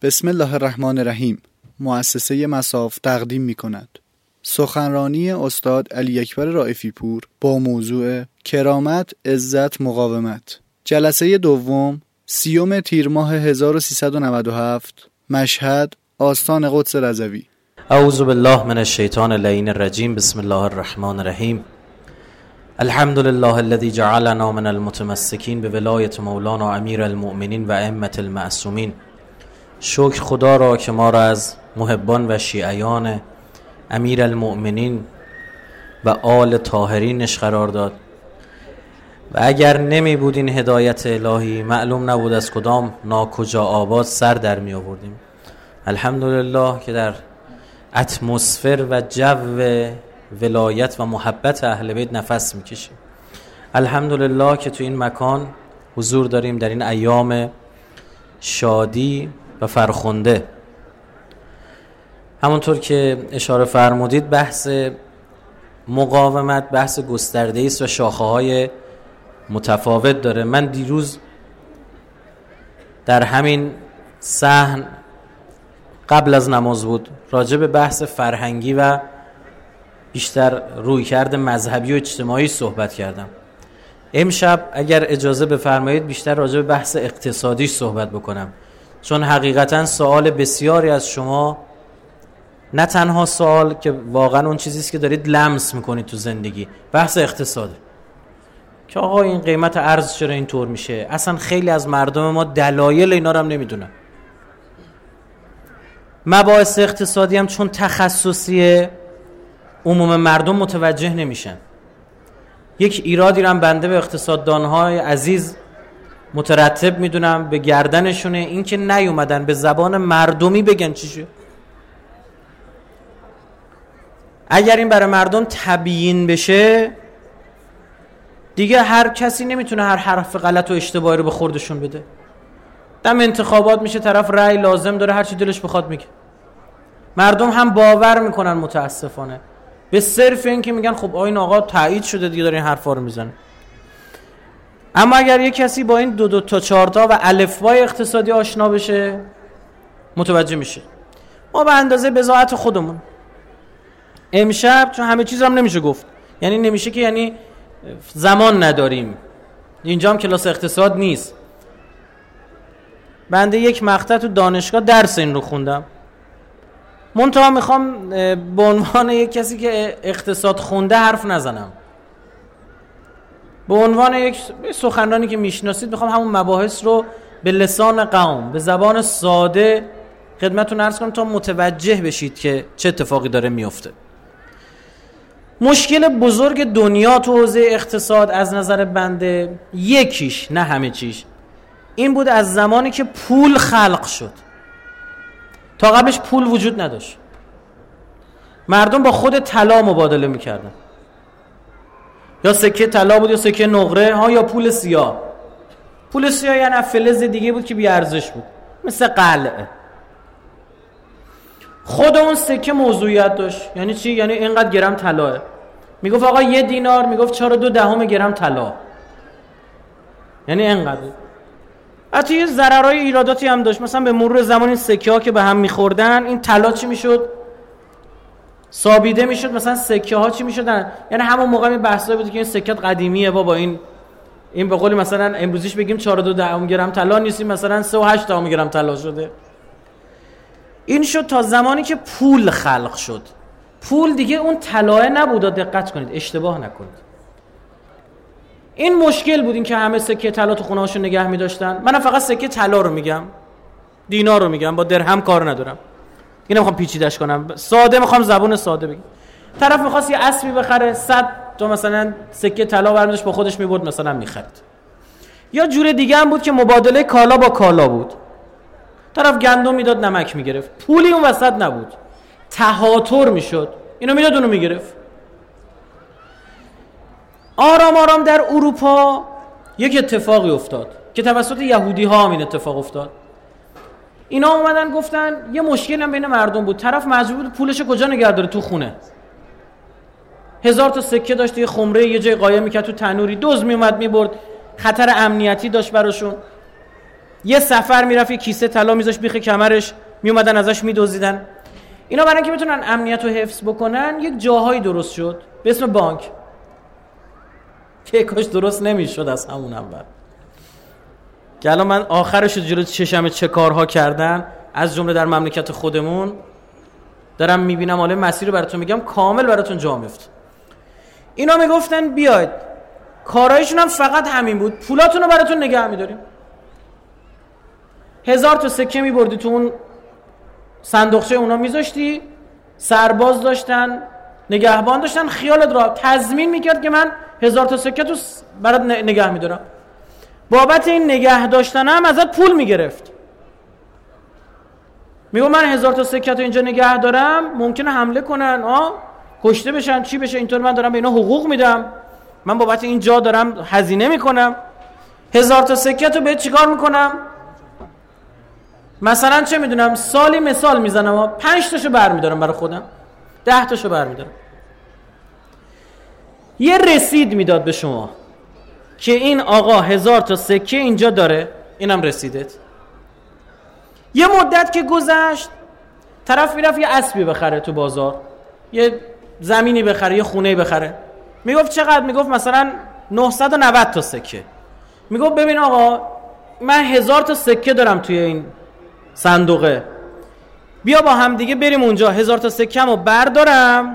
بسم الله الرحمن الرحیم. مؤسسه مصاف تقدیم می کند سخنرانی استاد علی اکبر رائفی پور با موضوع کرامت، عزت، مقاومت. جلسه دوم، 30 تیر ماه 1397، مشهد، آستان قدس رضوی. اعوذ بالله من الشیطان اللعین الرجیم. بسم الله الرحمن الرحیم. الحمد لله الذي جعلنا من المتمسکین بولایت مولانا امیر المؤمنین و ائمة المعصومین. شکر خدا را که ما را از محبان و شیعیان امیر المؤمنین و آل طاهرینش قرار داد و اگر نمی بود این هدایت الهی معلوم نبود از کدام ناکجا آباد سر در می آوردیم. الحمدلله که در اتمسفر و جو ولایت و محبت اهل بیت نفس می کشیم. الحمدلله که تو این مکان حضور داریم در این ایام شادی و فرخنده. همونطور که اشاره فرمودید بحث مقاومت بحث گسترده‌ای است و شاخه‌های متفاوت داره. من دیروز در همین صحن قبل از نماز بود راجع به بحث فرهنگی و بیشتر رویکرد مذهبی و اجتماعی صحبت کردم. امشب اگر اجازه بفرمایید بیشتر راجع به بحث اقتصادی صحبت بکنم، چون حقیقتا سوال بسیاری از شما، نه تنها سوال که واقعا اون چیزیست که دارید لمس میکنید تو زندگی، بحث اقتصاده که آقا این قیمت ارز چرا اینطور میشه. اصلا خیلی از مردم ما دلایل اینا رو هم نمیدونن. مباحث اقتصادی هم چون تخصصی عموم مردم متوجه نمیشن. یک ایرادی رو هم بنده به اقتصاددانهای عزیز مترتب میدونم به گردنشونه، این که نیومدن به زبان مردمی بگن چی شد. اگر این برای مردم تبیین بشه دیگه هر کسی نمیتونه هر حرف غلط و اشتباهی رو به خوردشون بده. دم انتخابات میشه طرف رأی لازم داره هر چی دلش بخواد میگه. مردم هم باور میکنن متاسفانه به صرف این که میگن خب این آقا تایید شده دیگه داره این حرفا رو میزنه. اما اگر یک کسی با این دو تا 4 تا و الفبای اقتصادی آشنا بشه متوجه میشه. ما به اندازه بضاعت خودمون امشب، چون همه چیز هم نمیشه گفت، یعنی نمیشه که یعنی زمان نداریم، اینجا هم کلاس اقتصاد نیست. بنده یک مقطع تو دانشگاه درس این رو خوندم، منتها میخوام به عنوان یک کسی که اقتصاد خونده حرف نزنم. به عنوان یک سخنرانی که میشناسید میخوام همون مباحث رو به لسان قوم، به زبان ساده خدمتتون عرض کنم تا متوجه بشید که چه اتفاقی داره میفته. مشکل بزرگ دنیا تو حوزه اقتصاد از نظر بنده یکیش، نه همه چیش، این بود از زمانی که پول خلق شد. تا قبلش پول وجود نداشت. مردم با خود طلا مبادله میکردن، یا سکه طلا بود یا سکه نقره یا پول سیاه. پول سیاه یعنی فلز دیگه بود که بی ارزش بود، مثل قلعه. خود اون سکه موضوعیت داشت. یعنی چی؟ یعنی اینقدر گرم طلاه. میگفت آقا 1 دینار، میگفت 4.2 گرم طلا، یعنی اینقدر. حتی یه ضررهای ایراداتی هم داشت. مثلا به مرور زمان این سکه ها که به هم میخوردن این طلا چی میشد؟ سابیده میشد. مثلا سکه ها چی میشدن؟ یعنی همون موقع می بحثایی بود که این سکه قدیمیه بابا، این به قول مثلا امروزیش بگیم 4.2 گرم طلا نیست، مثلا 3.8 گرم طلا شده. این شد تا زمانی که پول خلق شد. پول دیگه اون طلاه نبود. دقت کنید، اشتباه نکنید. این مشکل بود، این که همه سکه طلا تو خونه هاشون نگه می‌داشتن. من فقط سکه طلا رو میگم، دینار رو میگم، با درهم کار ندارم. دیگه نمیخوام پیچیده‌اش کنم، ساده میخوام زبون ساده بگم. طرف می‌خواست یه اسبی بخره، 100 تا مثلا سکه طلا برمی‌داشت با خودش می‌برد مثلا می‌خرید. یا جور دیگه هم بود که مبادله کالا با کالا بود. طرف گندم میداد نمک میگرفت، پولی اون وسط نبود، تهاتر میشد، اینو میداد اونو میگرفت. آرام آرام در اروپا یک اتفاقی افتاد که توسط یهودی ها هم این اتفاق افتاد. اینا اومدن گفتن یه مشکل هم بین مردم بود، طرف مجبور بود پولش کجا نگه داره؟ تو خونه. 1000 تا سکه داشت یه خمره یه جای قایم میکرد تو تنوری، دزد میومد میبرد، خطر امنیتی داشت براشون. یه سفر میرفت یه کیسه طلا میذاش بیخ کمرش، میومدن ازش میدزدیدن. اینا برای اینکه بتونن امنیت رو حفظ بکنن یک جاهایی درست شد به اسم بانک که کاش درست نمیشد از همون اول، که الان من آخرش جلوی چشم چه کارها کردن، از جمله در مملکت خودمون دارم میبینم. حالا مسیر رو براتون میگم کامل براتون جا میفته. اینا میگفتن بیاید، کارایشون هم فقط همین بود، پولاتون رو براتون نگه میداریم. 1000 تا سکه میبردی تو اون صندوقچه اونا میذاشتی، سرباز داشتن، نگهبان داشتن، خیالت را تضمین میکرد که من 1000 تا سکه تو برات نگه میدارم. بابت این نگه داشتن هم ازت پول میگرفت. میگو من 1000 تا سکه تو اینجا نگه دارم، ممکنه حمله کنن، کشته بشن، چی بشه، اینطور من دارم به اینا حقوق میدم، من بابت این جا دارم هزینه میکنم. 1000 تا سکه تو بهت چیکار میکنم؟ مثلا چه میدونم سالی مثال میزنم 5 تاشو برمیدارم برای خودم، 10 تاشو برمیدارم. یه رسید میداد به شما که این آقا 1000 تا سکه اینجا داره، اینم رسیدت. یه مدت که گذشت طرف میرفت یه اسبی بخره تو بازار، یه زمینی بخره، یه خونه بخره. میگفت چقدر؟ میگفت مثلا 990 تا سکه. میگفت ببین آقا من 1000 تا سکه دارم توی این صندوقه، بیا با هم دیگه بریم اونجا 1000 تا سکه‌مو بردارم،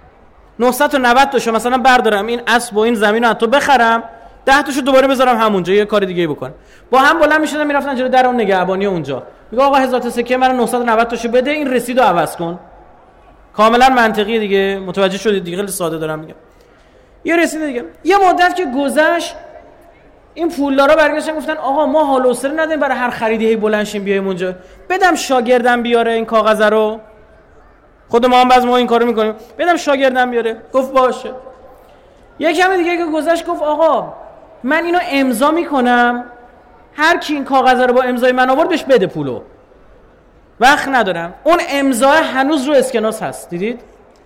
990 تاشو مثلا بردارم، این اسب و این زمینو از تو بخرم، 10 تاشو دوباره بذارم همونجا یه کار دیگه بکنم. با هم بلند میشدن میرفتن جلوی در اون نگهبانی اونجا. میگه آقا 1000 تا سکه من 990 تاشو بده، این رسیدو عوض کن. کاملا منطقیه دیگه، متوجه شدید دیگه؟ خیلی ساده دارم میگم. یه رسید دیگه. یه مدت که گذشت این پولدارا برگشتن گفتن آقا ما حال و حوصله نداریم برای هر خریدی هی بلند شیم بیایم اونجا، بدم شاگردم بیاره این کاغذ رو، خود ما هم بعضی ما این کارو میکنیم، بدم شاگردم بیاره. گفت باشه. یه کمی دیگه که گذشت گفت آقا من اینو امضا میکنم، هر کی این کاغذ رو با امضای من آورد بهش بده پولو، وقت ندارم. اون امضا هنوز رو اسکناس هست، دیدید؟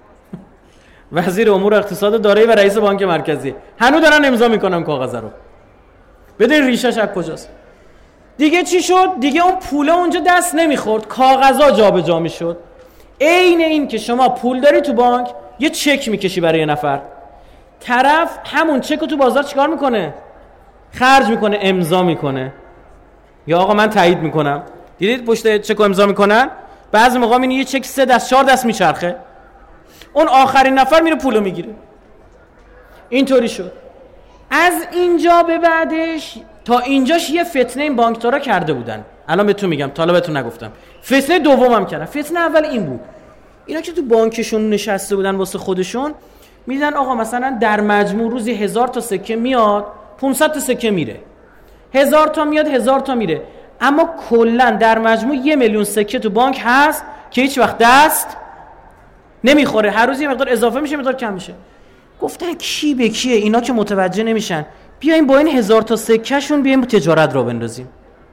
وزیر امور اقتصاد دارایی و رئیس بانک مرکزی هنوز دارن امضا میکنن کاغذ رو. بدون ریشش از کجاست؟ دیگه چی شد؟ دیگه اون پوله اونجا دست نمیخورد، کاغذا جابجا میشد. عین این که شما پول داری تو بانک، یه چک میکشی برای یه نفر، طرف همون چک رو تو بازار چیکار میکنه؟ خرج میکنه، امضا میکنه، یا آقا من تایید میکنم. دیدید پشت چک رو امضا میکنن؟ بعضی موقع این یه چک 3 دست 4 دست میچرخه، اون آخرین نفر میره پولو میگیره. اینطوری شد. از اینجا به بعدش تا اینجاش یه فتنه این بانکدارا کرده بودن. الان بهتون میگم، تا حالا بهتون نگفتم. فتنه دومم کردن. فتنه اول این بود، اینا که تو بانکشون نشسته بودن واسه خودشون، میدن آقا مثلا در مجموع روزی 1000 تا سکه میاد، 500 تا سکه میره، 1000 تا میاد، 1000 تا میره، اما کلا در مجموع 1,000,000 سکه تو بانک هست که هیچ وقت دست نمیخوره، هر روز یه مقدار اضافه میشه، مقدار کم میشه. گفتن کی به کیه؟ اینا که متوجه نمیشن، بیایم با این 1000 تا سکه شون بیایم تجارت را بندازیم.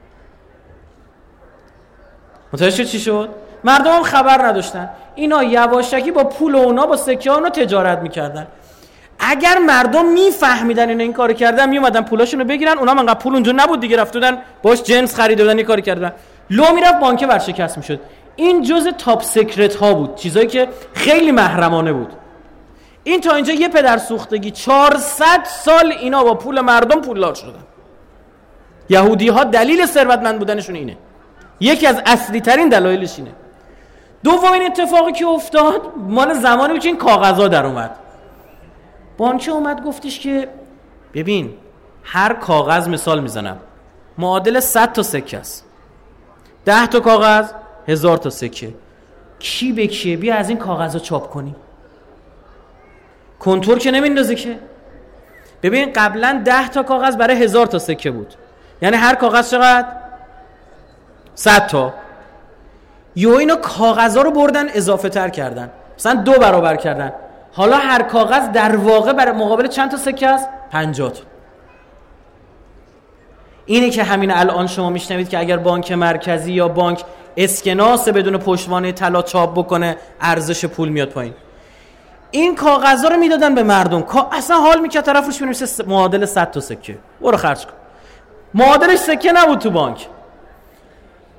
متوجه چی شد؟ مردم هم خبر نداشتن، اینا یواشکی با پول اونا با سکه اونا تجارت میکردن. اگر مردم میفهمیدن این کارو کردن، میومدن پولاشونو بگیرن، اونا انقدر پول اونجا نبود دیگه، رفتن باش جنس خریده بودن، این کارو کردن، لو میرفت بانک ورشکست میشد. این جزء تاپ سیکرت ها بود، چیزایی که خیلی محرمانه بود. این تا اینجا یه پدر سوختگی 400 سال اینا با پول مردم پولدار شدن. یهودی ها دلیل ثروتمند بودنشون اینه، یکی از اصلی ترین دلایلش اینه. دومین اتفاقی که افتاد مال زمانی بود که این کاغذا در اومد. بانک اومد گفتش که ببین هر کاغذ، مثال میزنم، معادل 100 تا سکه است، 10 تا کاغذ 1000 تا سکه، کی به کیه؟ بیا از این کاغذا چاپ کنی. کنتور که نمیندازه که. ببین قبلا 10 تا کاغذ برای 1000 تا سکه بود، یعنی هر کاغذ چقدر؟ 100 تا. یو اینا کاغذا رو بردن اضافه تر کردن، مثلا 2 برابر کردن. حالا هر کاغذ در واقع برای مقابل چند تا سکه است؟ 50 تا. اینه که همین الان شما میشنوید که اگر بانک مرکزی یا بانک اسکناس بدون پشتوانه طلا چاپ بکنه، ارزش پول میاد پایین. این کاغذا رو میدادن به مردم، اصلا حال میکرد طرف روش بنویسه معادل 100 تا سکه، برو خرج کن. معادلش سکه نبود تو بانک،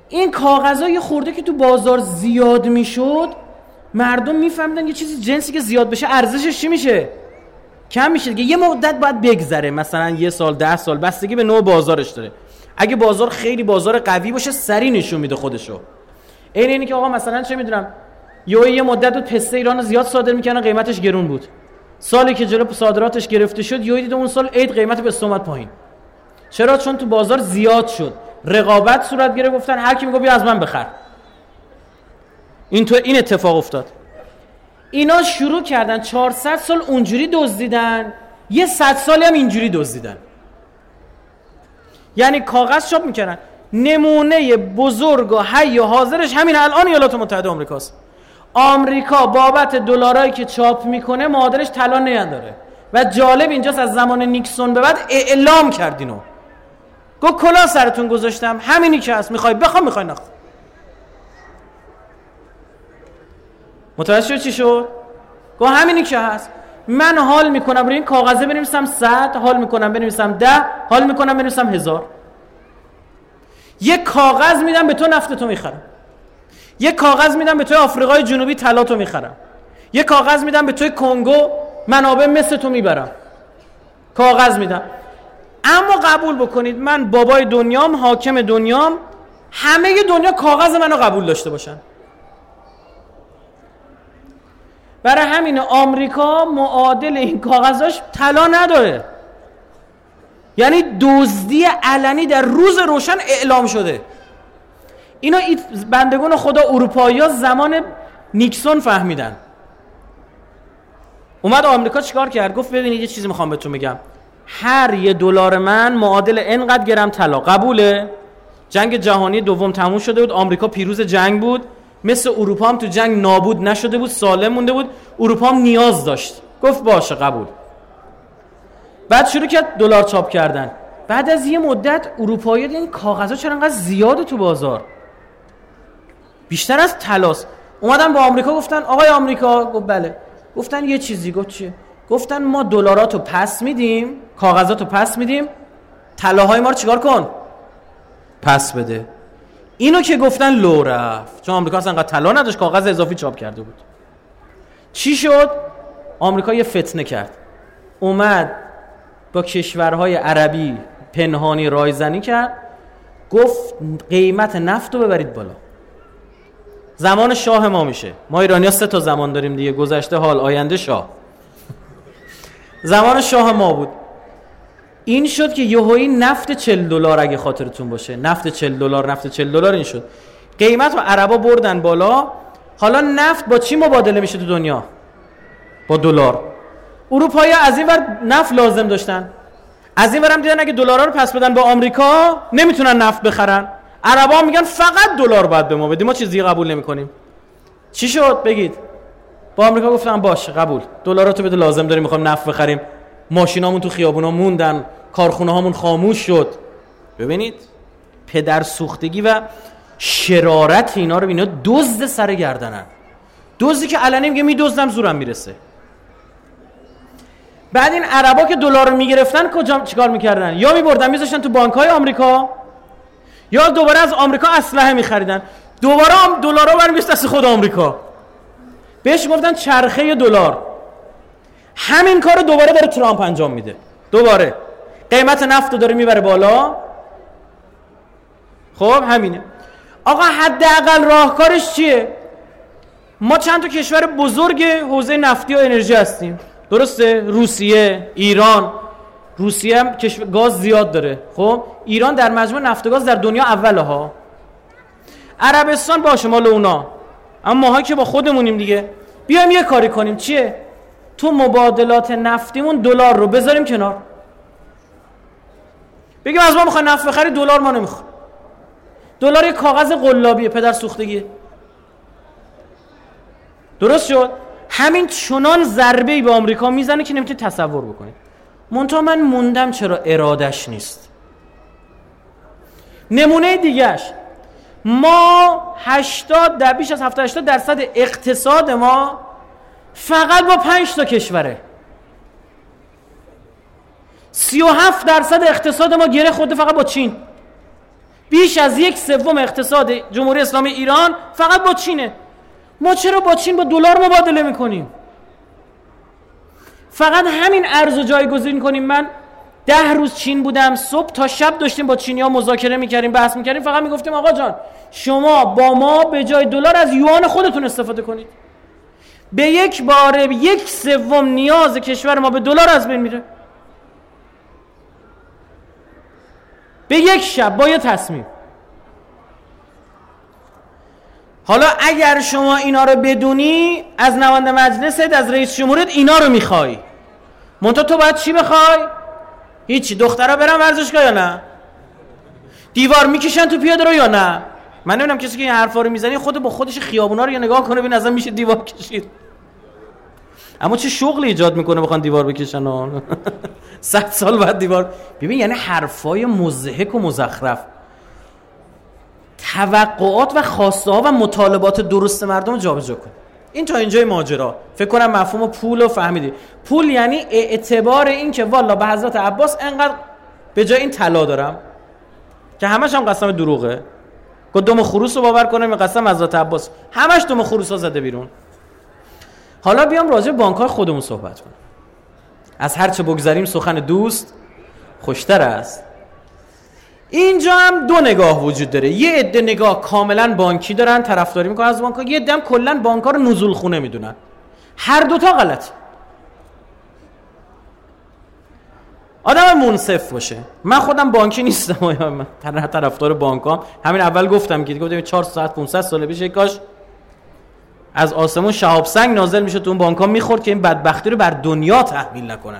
این کاغذای خورده که تو بازار زیاد میشد، مردم میفهمیدن یه چیزی جنسی که زیاد بشه ارزشش چی میشه؟ کم میشه دیگه. یه مدت باید بگذره، مثلا 1 سال 10 سال، بستگی به نوع بازارش داره. اگه بازار خیلی بازار قوی باشه سری نشون میده خودشو. اینی که آقا مثلا چه میدونم یه مدت بود پسته ایران زیاد صادر میکنن، قیمتش گرون بود. سالی که جلو صادراتش گرفته شد دید اون سال عید قیمت پسته اومد پایین. چرا؟ چون تو بازار زیاد شد، رقابت صورت گرفت، گفتن هر کی میگه بیا از من بخر. این اتفاق افتاد. اینا شروع کردن 400 سال اونجوری دزدیدن، یه 100 سالی هم اینجوری دزدیدن. یعنی کاغذ چاپ میکردن. نمونه بزرگ و حی و حاضرش همین الان ایالات متحده آمریکاست. آمریکا بابت دلارایی که چاپ میکنه معادلش طلا نداره. و جالب اینجاست از زمان نیکسون به بعد اعلام کرد اینو. گفت کلاه سرتون گذاشتم، همینی که هست، میخوای بخوام میخوای نخوام. متوجه چی شد؟ گفت همینی که هست. من حال میکنم روی این کاغذه بنویسم 100، حال میکنم بنویسم 10، حال میکنم بنویسم 1000. یک کاغذ میدم به تو نفت تو میخرم. یک کاغذ میدم به توی آفریقای جنوبی طلا تو میخرم. یک کاغذ میدم به توی کنگو منابع مثل تو میبرم. کاغذ میدم. اما قبول بکنید من بابای دنیام، حاکم دنیام، همه دنیا کاغذ منو قبول داشته باشن. برای همین آمریکا معادل این کاغذاش طلا نداره. یعنی دزدی علنی در روز روشن اعلام شده. اینا بندگان خدا اروپایی‌ها زمان نیکسون فهمیدن. اومد آمریکا چیکار کرد؟ گفت ببینید یه چیزی میخوام بهتون بگم. هر $1 من معادل اینقدر گرم طلا. قبوله؟ جنگ جهانی دوم تموم شده بود، آمریکا پیروز جنگ بود، مثل اروپا هم تو جنگ نابود نشده بود، سالم مونده بود، اروپا هم نیاز داشت. گفت باشه قبول. بعد شروع کرد دلار چاپ کردن. بعد از یه مدت اروپایی‌ها دیدن کاغذها چرا انقدر زیاده تو بازار، بیشتر از طلاست. اومدن با آمریکا گفتن آقای آمریکا، گفت بله. گفتن یه چیزی. گفت چیه؟ گفتن ما دلاراتو پس میدیم، کاغذاتو پس میدیم، طلاهای ما رو چیکار کن؟ پس بده. اینو که گفتن لو رفت، چون آمریکا اصلا انقدر طلا نداشت، کاغذ اضافی چاپ کرده بود. چی شد؟ آمریکا یه فتنه کرد، اومد با کشورهای عربی پنهانی رایزنی کرد، گفت قیمت نفت رو ببرید بالا. زمان شاه ما میشه. ما ایرانی‌ها 3 تا زمان داریم دیگه، گذشته، حال، آینده، شاه. زمان شاه ما بود. این شد که یهویی نفت $40 اگه خاطرتون باشه، نفت $40 این شد. قیمت رو عربا بردن بالا. حالا نفت با چی مبادله میشه تو دنیا؟ با دلار. اروپایی‌ها از این ور نفت لازم داشتن، از این ورم دیدن اگه دلارا رو پس بدن با آمریکا نمیتونن نفت بخرن. عربا میگن فقط دلار باید به ما بدیم، ما چیزی قبول نمیکنیم. چی شد بگید؟ با آمریکا گفتن باشه قبول، دلاراتو بده، لازم داریم، میخوایم نفت بخریم. ماشینامون تو خیابونا موندن، کارخونه هامون خاموش شد. ببینید پدر سوختگی و شرارت اینا رو، اینا دزد سر گردنن. دزدی که علنی میگه میدزدم زورم میرسه. بعد این عربا که دلار رو میگرفتن کجا چیکار میکردن؟ یا میبردن میذاشتن تو بانک‌های آمریکا، یا دوباره از آمریکا اسلحه میخریدن. دوباره هم دلارا برمیگشت دست خود آمریکا. بهش گفتن چرخه دلار. همین کارو دوباره داره ترامپ انجام میده. دوباره قیمت نفت رو داره میبره بالا. خب همینه آقا. حداقل راهکارش چیه؟ ما چند تا کشور بزرگ حوزه نفتی و انرژی هستیم، درسته؟ روسیه، ایران. روسیه هم گاز زیاد داره. خب ایران در مجموع نفت و گاز در دنیا اوله ها. عربستان باشه مال اونا، اما ما که با خودمونیم دیگه. بیایم یه کاری کنیم. چیه؟ تو مبادلات نفتیمون دلار رو بذاریم کنار، بگیم از ما میخوای نفت بخری، دلار ما نمیخواد. دلار یه کاغذ قلابیه، پدر سوختگیه. درست شد؟ همین چنان ضربه‌ای به آمریکا میزنه که نمیتونید تصور بکنید. منتها من موندم چرا ارادش نیست. نمونه دیگهش، ما بیش از 70-80% اقتصاد ما فقط با 5 تا کشوره. 37% اقتصاد ما گره خورده فقط با چین. بیش از 1/3 اقتصاد جمهوری اسلامی ایران فقط با چینه. ما چرا با چین با دلار مبادله میکنیم؟ فقط همین ارز رو جایگزین کنیم. من 10 روز چین بودم، صبح تا شب داشتیم با چینی‌ها مذاکره میکردیم، بحث میکردیم، فقط میگفتیم آقا جان شما با ما به جای دلار از یوان خودتون استفاده کنید. به یک باره 1/3 نیاز کشور ما به دلار از بین میره، به یک شب با یه تصمیم. حالا اگر شما اینا رو بدونی، از نماینده مجلست، از رئیس جمهوریت اینا رو میخوای، منتها تو باید چی بخوای؟ هیچی. دخترها برن ورزشگاه یا نه؟ دیوار میکشن تو پیاده رو یا نه؟ من نمیدونم کسی که این حرفا رو میزنه خود با خودش خیابونا رو یا نگاه کنه ببین اصلا میشه دیوار کشید. اما چه شغلی ایجاد میکنه بخوان دیوار بکشن 100 سال بعد دیوار. ببین یعنی حرفای مضحک و مزخرف. توقعات و خواسته ها و مطالبات درست مردم رو جابجا کن. این تا اینجای ماجرا فکر کنم مفهوم پول رو فهمیدی. پول یعنی اعتبار این که والا به حضرت عباس انقدر به جای این طلا دارم که همش هم قسم دروغه. گفت دم خروس رو باور کنم این قسم حضرت عباس، همش دم خروس ها زده بیرون. حالا بیام راجع به بانک‌های خودمون صحبت کنم. از هر چه بگذریم سخن دوست خوشتر است. اینجا هم دو نگاه وجود داره. یه عده نگاه کاملا بانکی دارن، طرفداری میکنن از بانک‌ها، یه عده هم کلا بانک‌ها رو نزول خونه میدونن. هر دوتا غلطه. آدم منصف باشه. من خودم بانکی نیستم، من طرفدار بانکام. همین اول گفتم که گفتم 4 ساعت 500 سال پیش کاش از آسمون شهاب سنگ نازل میشه تو اون بانک‌ها میخورد که این بدبختی رو بر دنیا تحمیل نکنن.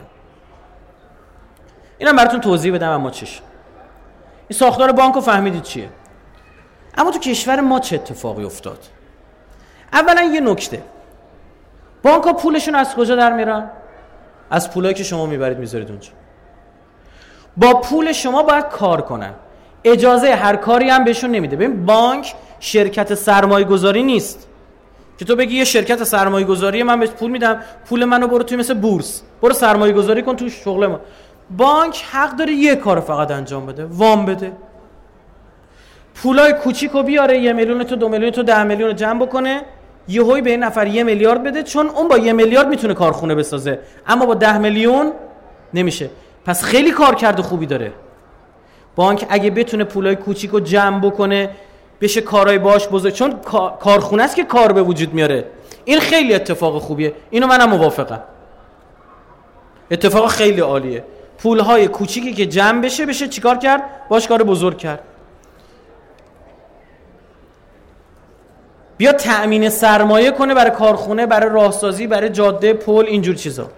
اینم براتون توضیح بدم اما چش. این ساختار بانکو فهمیدید چیه؟ اما تو کشور ما چه اتفاقی افتاد؟ اولا یه نکته. بانک‌ها پولشون از کجا در میارن؟ از پولایی که شما میبرید میذارید اونجا. با پول شما باید کار کنن. اجازه هر کاری هم بهشون نمیده. ببین بانک شرکت سرمایه‌گذاری نیست که تو بگی یه شرکت سرمایه‌گذاری من بهش پول میدم، پول منو برو توی مثل بورس برو سرمایه‌گذاری کن تو شغل ما. بانک حق داره یه کار فقط انجام بده، وام بده. پولای کوچیکو بیاره، 1 میلیون تو 2 میلیون تو 10 میلیون رو جمع بکنه، یهویی به این نفر 1 میلیارد بده، چون اون با 1 میلیارد میتونه کارخونه بسازه اما با 10 میلیون نمیشه. پس خیلی کار کرده خوبی داره. بانک اگه بتونه پولای کوچیکو جمع بکنه بشه کارهای باش بزرگ، چون کارخونه است که کار به وجود میاره. این خیلی اتفاق خوبیه، اینو منم موافقم. اتفاق خیلی عالیه. پولهای کوچیکی که جمع بشه چیکار کرد؟ باش کار بزرگ کرد. بیا تأمین سرمایه کنه برای کارخونه، برای راهسازی، برای جاده، پل، اینجور چیزا.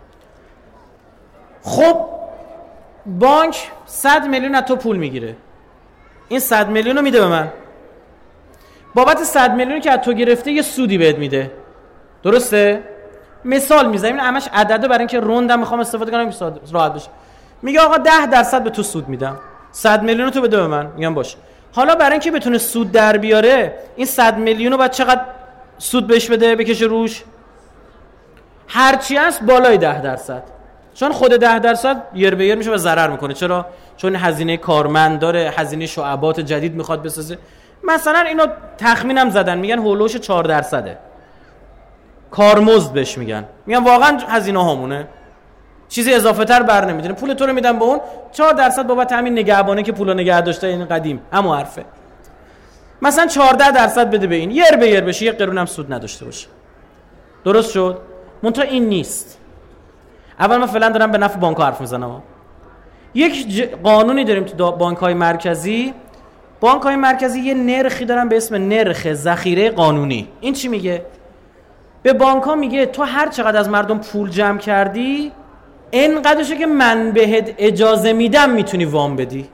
خب بانک 100 میلیون از تو پول میگیره. این 100 میلیون رو میده به من. بابت 100 میلیونی که از تو گرفته یه سودی بهت میده. درسته؟ مثال میزنیم، این همش عدده برای اینکه روندم میخوام استفاده کنم که راحت بشه. میگه آقا 10% به تو سود میدم. 100 میلیون تو بده به من. میگم باشه. حالا برای اینکه بتونه سود در بیاره این 100 میلیون رو بعد چقدر سود بهش بده، بکشه روش؟ هرچی هست بالای 10%. چون خود 10% یر به یر میشه و ضرر میکنه. چرا؟ چون هزینه کارمند داره، هزینه شعبات جدید میخواد بسازه. مثلا اینو تخمینم زدن میگن هولوش 4%. کارمزد بهش میگن واقعا هزینه هامونه، چیزی اضافه تر بر نمیدونه. پول تو رو میدن به اون 4% بابت همین نگهبانه که پولو نگه داشته، این قدیم همون حرفه. مثلا 14% بده به این، یر به یر بشه، یه قرون هم سود نداشته باشه. درست شد؟ منتها این نیست. اول من فعلا دارم به نفع بانک‌ها حرف میزنم. یک قانونی داریم تو بانک‌های مرکزی. بانک‌های مرکزی یه نرخی دارن به اسم نرخ ذخیره قانونی. این چی میگه؟ به بانک‌ها میگه تو هر چقدر از مردم پول جمع کردی اینقدرشه که من بهت اجازه میدم میتونی وام بدی.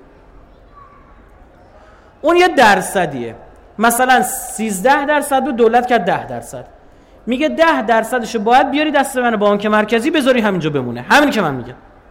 اون یه درصدیه. مثلا 13% رو دولت کرد 10%. میگه 10%شو باید بیاری دست من بانک مرکزی بذاری همینجا بمونه. همین که من میگم.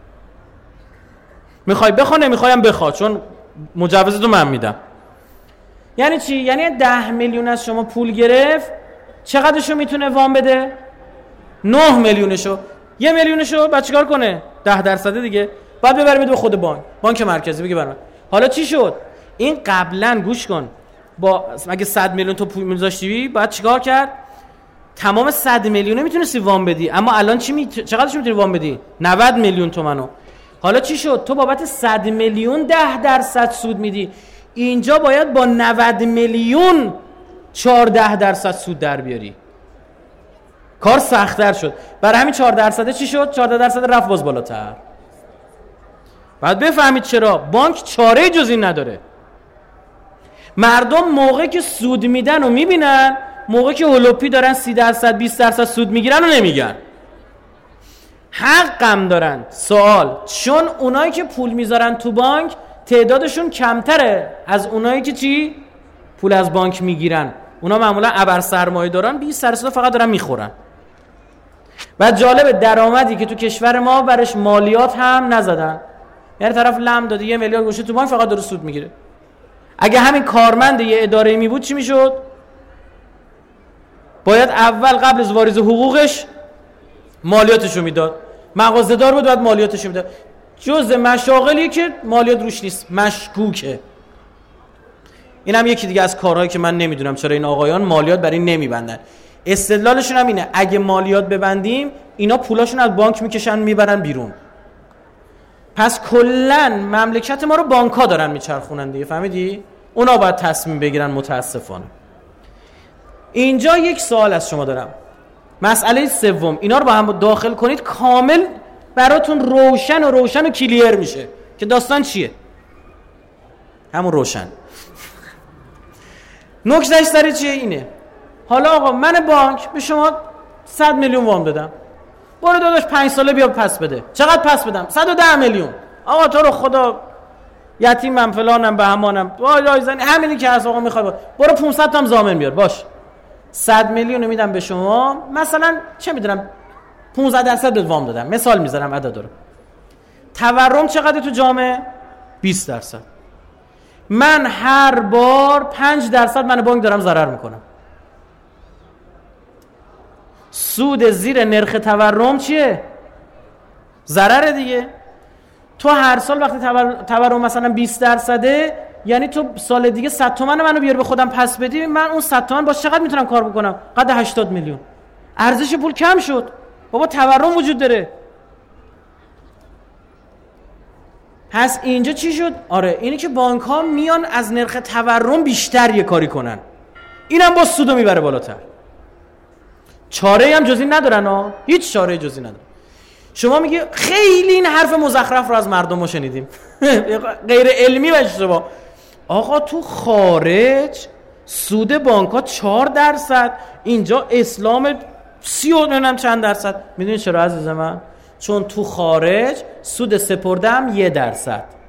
میخوای بخوا نمیخوایم بخوا، چون مجوزتو من میدم. یعنی چی؟ یعنی 10 میلیون از شما پول گرفت، چقدرشو میتونه وام بده؟ 9 میلیونشو. 1 میلیونشو بعد چیکار کنه؟ 10% دیگه. بعد ببره بده به خود بانک مرکزی، بگه برام. حالا چی شد؟ این قبلا گوش کن با اگه 100 میلیون تو پول می‌ذاشتی بعد چیکار کرد؟ تمام 100 میلیون میتونستی وام بدی، اما الان چقدرش میتونی وام بدی؟ 90 میلیون تومانو. حالا چی شد؟ تو بابت 100 میلیون 10% سود میدی، اینجا باید با 90 میلیون 14% سود در بیاری. کار سخت‌تر شد. برای همین 4% چی شد؟ 14% رفت باز بالاتر. بعد بفهمید چرا بانک چاره جز این نداره. مردم موقعی که سود میدن و میبینن، موقعی که هولوپی دارن 30% 20% سود میگیرن و نمیگن. حقم دارن. سوال، چون اونایی که پول میذارن تو بانک تعدادشون کمتره از اونایی که چی؟ پول از بانک میگیرن. اونا معمولا ابر سرمایه دارن 20% فقط دارن میخورن. و جالب درآمدی که تو کشور ما برش مالیات هم نزدن. یعنی طرف لم داده 1 میلیارد گوشه تو بانک فقط داره سود میگیره. اگه همین کارمند یه اداره می بود چی میشد؟ باید اول قبل از واریز حقوقش مالیاتشو میداد. مغازه‌دار بود باید مالیاتشو میداد. جزء مشاغلی که مالیات روش نیست، مشکوکه. این هم یکی دیگه از کارهایی که من نمیدونم چرا این آقایان مالیات برای این نمیبندن. استدلالشون هم اینه اگه مالیات ببندیم اینا پولاشون از بانک میکشن میبرن بیرون. پس کلن مملکت ما رو بانک‌ها دارن میچرخونن دیگه، فهمیدی؟ اونا باید تصمیم بگیرن متاسفانه. اینجا یک سوال از شما دارم. مسئله سوم، اینا رو با هم داخل کنید کامل براتون روشن و کلیر میشه که داستان چیه. همون روشن. نکتهش سر چیه؟ اینه حالا آقا من بانک به شما 100 میلیون وام دادم، برو داداش 5 ساله بیا پس بده. چقدر پس بدم؟ 110 میلیون. آقا تو رو خدا یتیمم فلانم بهمانم وای زنی همینی که از آقا میخوای برو 500 تا هم ضامن بیار. باش 100 میلیون میدم به شما، مثلا چه میدونم 15% بهت وام دادم، مثال میذارم عدد رو. تورم چقدر تو جامعه؟ 20%. من هر بار 5% من بانک دارم ضرر میکنم. سود زیر نرخ تورم چیه؟ ضرره دیگه. تو هر سال وقتی تورم مثلا 20%، یعنی تو سال دیگه 100 تومن منو بیار به خودم پس بدی، من اون 100 تومن باشه چقدر میتونم کار بکنم؟ قد 80 میلیون. ارزش پول کم شد. بابا تورم وجود داره. پس اینجا چی شد؟ آره اینی که بانک ها میان از نرخ تورم بیشتر یه کاری کنن، اینم با سودو میبره بالاتر. چاره هم جزی ندارن ها، هیچ چاره جزی ندارن. شما میگی خیلی این حرف مزخرف رو از مردم ما شنیدیم غیر علمی و اشتباه. آقا تو خارج سود بانک ها 4%، اینجا اسلام 30 چند درصد. میدونی چرا عزیز من؟ چون تو خارج سود سپرده هم 1%.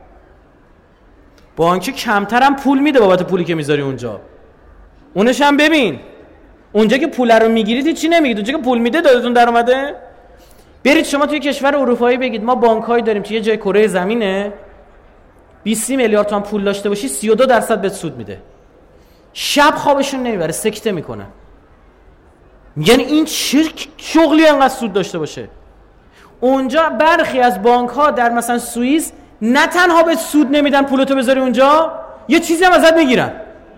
بانک کمتر هم پول میده بابت پولی که میذاری اونجا. اونش هم ببین، اونجا که پول رو میگیرید چی نمیگید، اونجا که پول میده دادتون در اومده. برید شما توی کشور اروپایی بگید ما بانکایی داریم که یه جای کره زمینه 20 میلیارد تومان پول داشته باشی 32% بهت سود میده. شب خوابشون نمیبره، سکته میکنن. میگن این چه شغلی انقدر سود داشته باشه. اونجا برخی از بانک ها در مثلا سوئیس نه تنها به سود نمیدن پولتو بذاری اونجا، یه چیزی هم ازت میگیرن.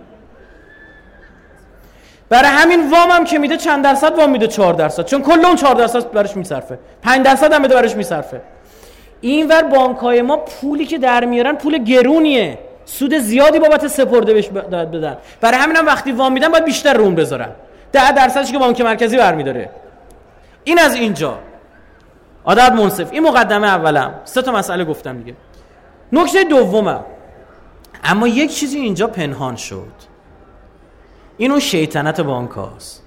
برای همین وام هم که میده چند درصد وام میده؟ 4%، چون کل اون 4% برش میصرفه. 5% هم بده برش میصرفه. اینور بانک‌های ما پولی که در میارن پول گرونیه، سود زیادی بابت سپرده بهش بدن. برای همین هم وقتی وام میدن باید بیشتر رو اون بذارن. 10%ش که بانک مرکزی برمیداره. این از اینجا. عادت منصف. این مقدمه اولم. 3 تا مسئله گفتم دیگه. نکته دومم، اما یک چیزی اینجا پنهان شد. این اون شیطنت بانک هاست.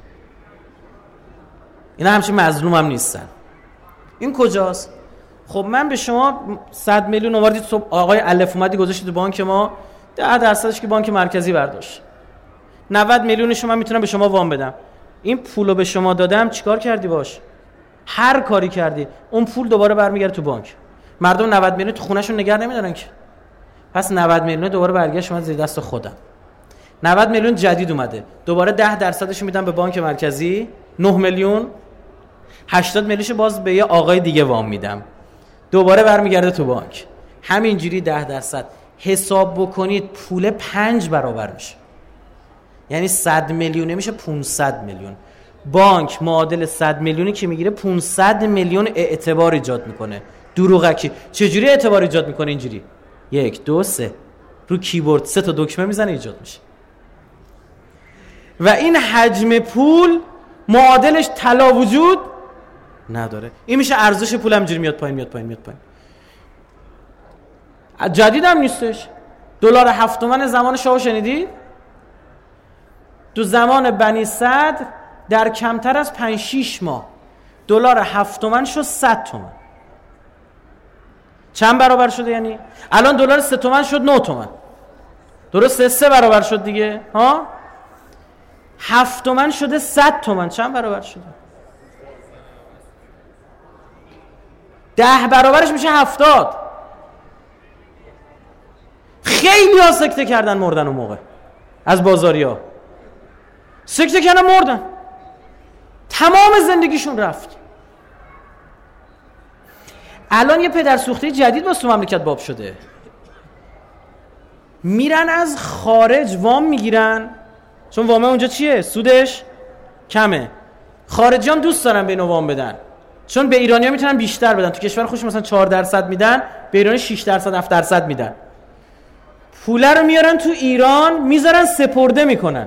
اینا همچین مظلوم هم نیستن. این کجاست؟ خب من به شما 100 میلیون آوردید، صبح آقای الف اومدی گذاشتید تو بانک ما، 10%ش که بانک مرکزی برداشت. 90 میلیونش من میتونم به شما وام بدم. این پولو به شما دادم، چیکار کردی باش؟ هر کاری کردی اون پول دوباره برمیگرده تو بانک. مردم 90 میلیون تو خونه‌شون نگه نمیدارن که. پس 90 میلیون دوباره برگشت اومد زیر دست خودم. 90 میلیون جدید اومده، دوباره 10%ش میدم به بانک مرکزی، 9 میلیون. 80 میلیونش باز به یه آقای دیگه وام میدم، دوباره برمیگرده تو بانک. همینجوری 10%. حساب بکنید پول 5 برابر میشه. یعنی 100 میلیونه میشه 500 میلیون. بانک معادل 100 میلیونی که میگیره 500 میلیون اعتبار ایجاد میکنه. دروغکی. چجوری اعتبار ایجاد میکنه؟ اینجوری 1 2 3 رو کیبورد 3 تا دکمه میزنه ایجاد میشه. و این حجم پول معادلش طلا وجود نداره. این میشه ارزش پول همینجوری میاد پایین میاد پایین میاد پایین. جدید هم نیستش. دلار 7 تومن زمان شاه شنیدید؟ تو زمان بنی صدر در کمتر از 5-6 ماه دلار 7 تومن شد 100 تومن. چند برابر شده؟ یعنی الان دلار 3 تومن شد 9 تومن. درسته؟ 3 برابر شد دیگه ها. 7 تومن شده 100 تومن. چند برابر شده؟ 10 برابرش میشه 70. خیلی ها سکته کردن مردن اون موقع. از بازاری ها سکته کردن مردن. تمام زندگیشون رفت. الان یه پدر سوخته جدید واسه مملکت باب شده. میرن از خارج وام میگیرن، چون وامه اونجا چیه؟ سودش کمه. خارجی هم دوست دارن به اینو وام بدن، چون به ایرانی ها میتونن بیشتر بدن. تو کشور خوش مثلا 4% میدن، به ایرانی 6% 7% میدن. پوله رو میارن تو ایران میذارن سپرده میکنن.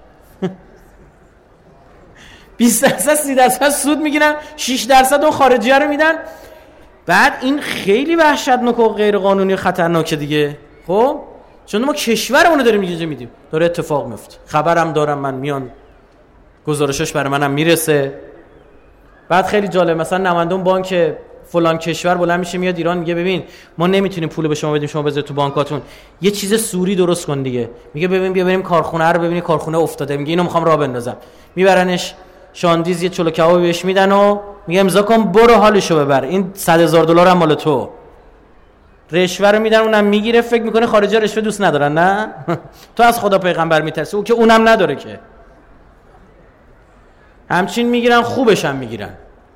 20% 30% سود میگیرن، 6% اون خارجی ها رو میدن. بعد این خیلی وحشتناک و غیر قانونی و خطرناکه دیگه. خب چون ما کشورمون رو داریم اینجا میدیم، داره اتفاق میفته. خبرم دارم من، میان گزارشش برای منم میرسه. بعد خیلی جالب، مثلا نماینده بانک فلان کشور بلند میشه میاد ایران میگه ببین ما نمیتونیم پول به شما بدیم، شما بذارید تو بانکاتون، یه چیز سوری درست کن دیگه. میگه ببین بیا بریم کارخونه رو ببینی، کارخونه افتاده. میگه اینو میخوام راه بندازم. میبرنش شاندیز، یه چلو کبابی بهش میدن و میگه امضا کن برو حالشو ببر، این $100,000 هم مال تو. رشوه رو میدن، اونم میگیره. فکر میکنه خارجی رشوه دوست ندارن؟ نه تو از خدا پیغمبر میترسی، او که اونم نداره که. همچین میگیرن، خوبش هم میگیرن.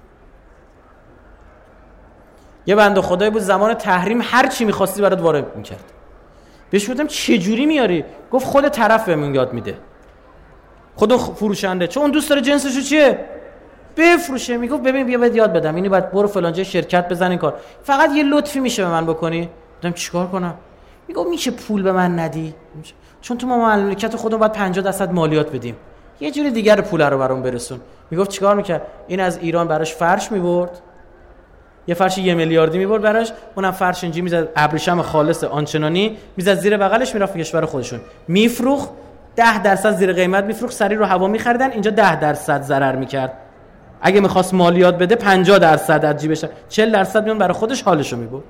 یه بنده خدایی بود زمان تحریم هر چی می‌خواستی برات وارد می‌کرد. بهش گفتم چه جوری میاری؟ گفت خود طرف بهمون یاد میده، خود فروشنده، چون اون دوست داره جنسشو چیه بفروشه. میگفت ببین بیا بهت یاد بدم، اینو بعد برو فلان جای شرکت بزن این کار، فقط یه لطفی میشه به من بکنی. گفتم چیکار کنم؟ میگفت میشه پول به من ندی، چون تو ما مملکت خودمون باید 50% مالیات بدیم، یه جوری دیگر پول رو برام برسون. میگفت چیکار میکرد؟ این از ایران براش فرش میبرد، یه فرش 1 میلیاردی میبرد براش، اونم فرش اینجی میزد، ابریشم خالص آنچنانی میزد زیر بغلش، میرفت کشور خودشون میفروخت. 10% زیر قیمت میفروخت، سری رو هوا میخریدن. اینجا 10% ضرر میکرد. اگه میخواست مالیات بده 50% از جیبش، 40% میون برای خودش حالشو میبرد.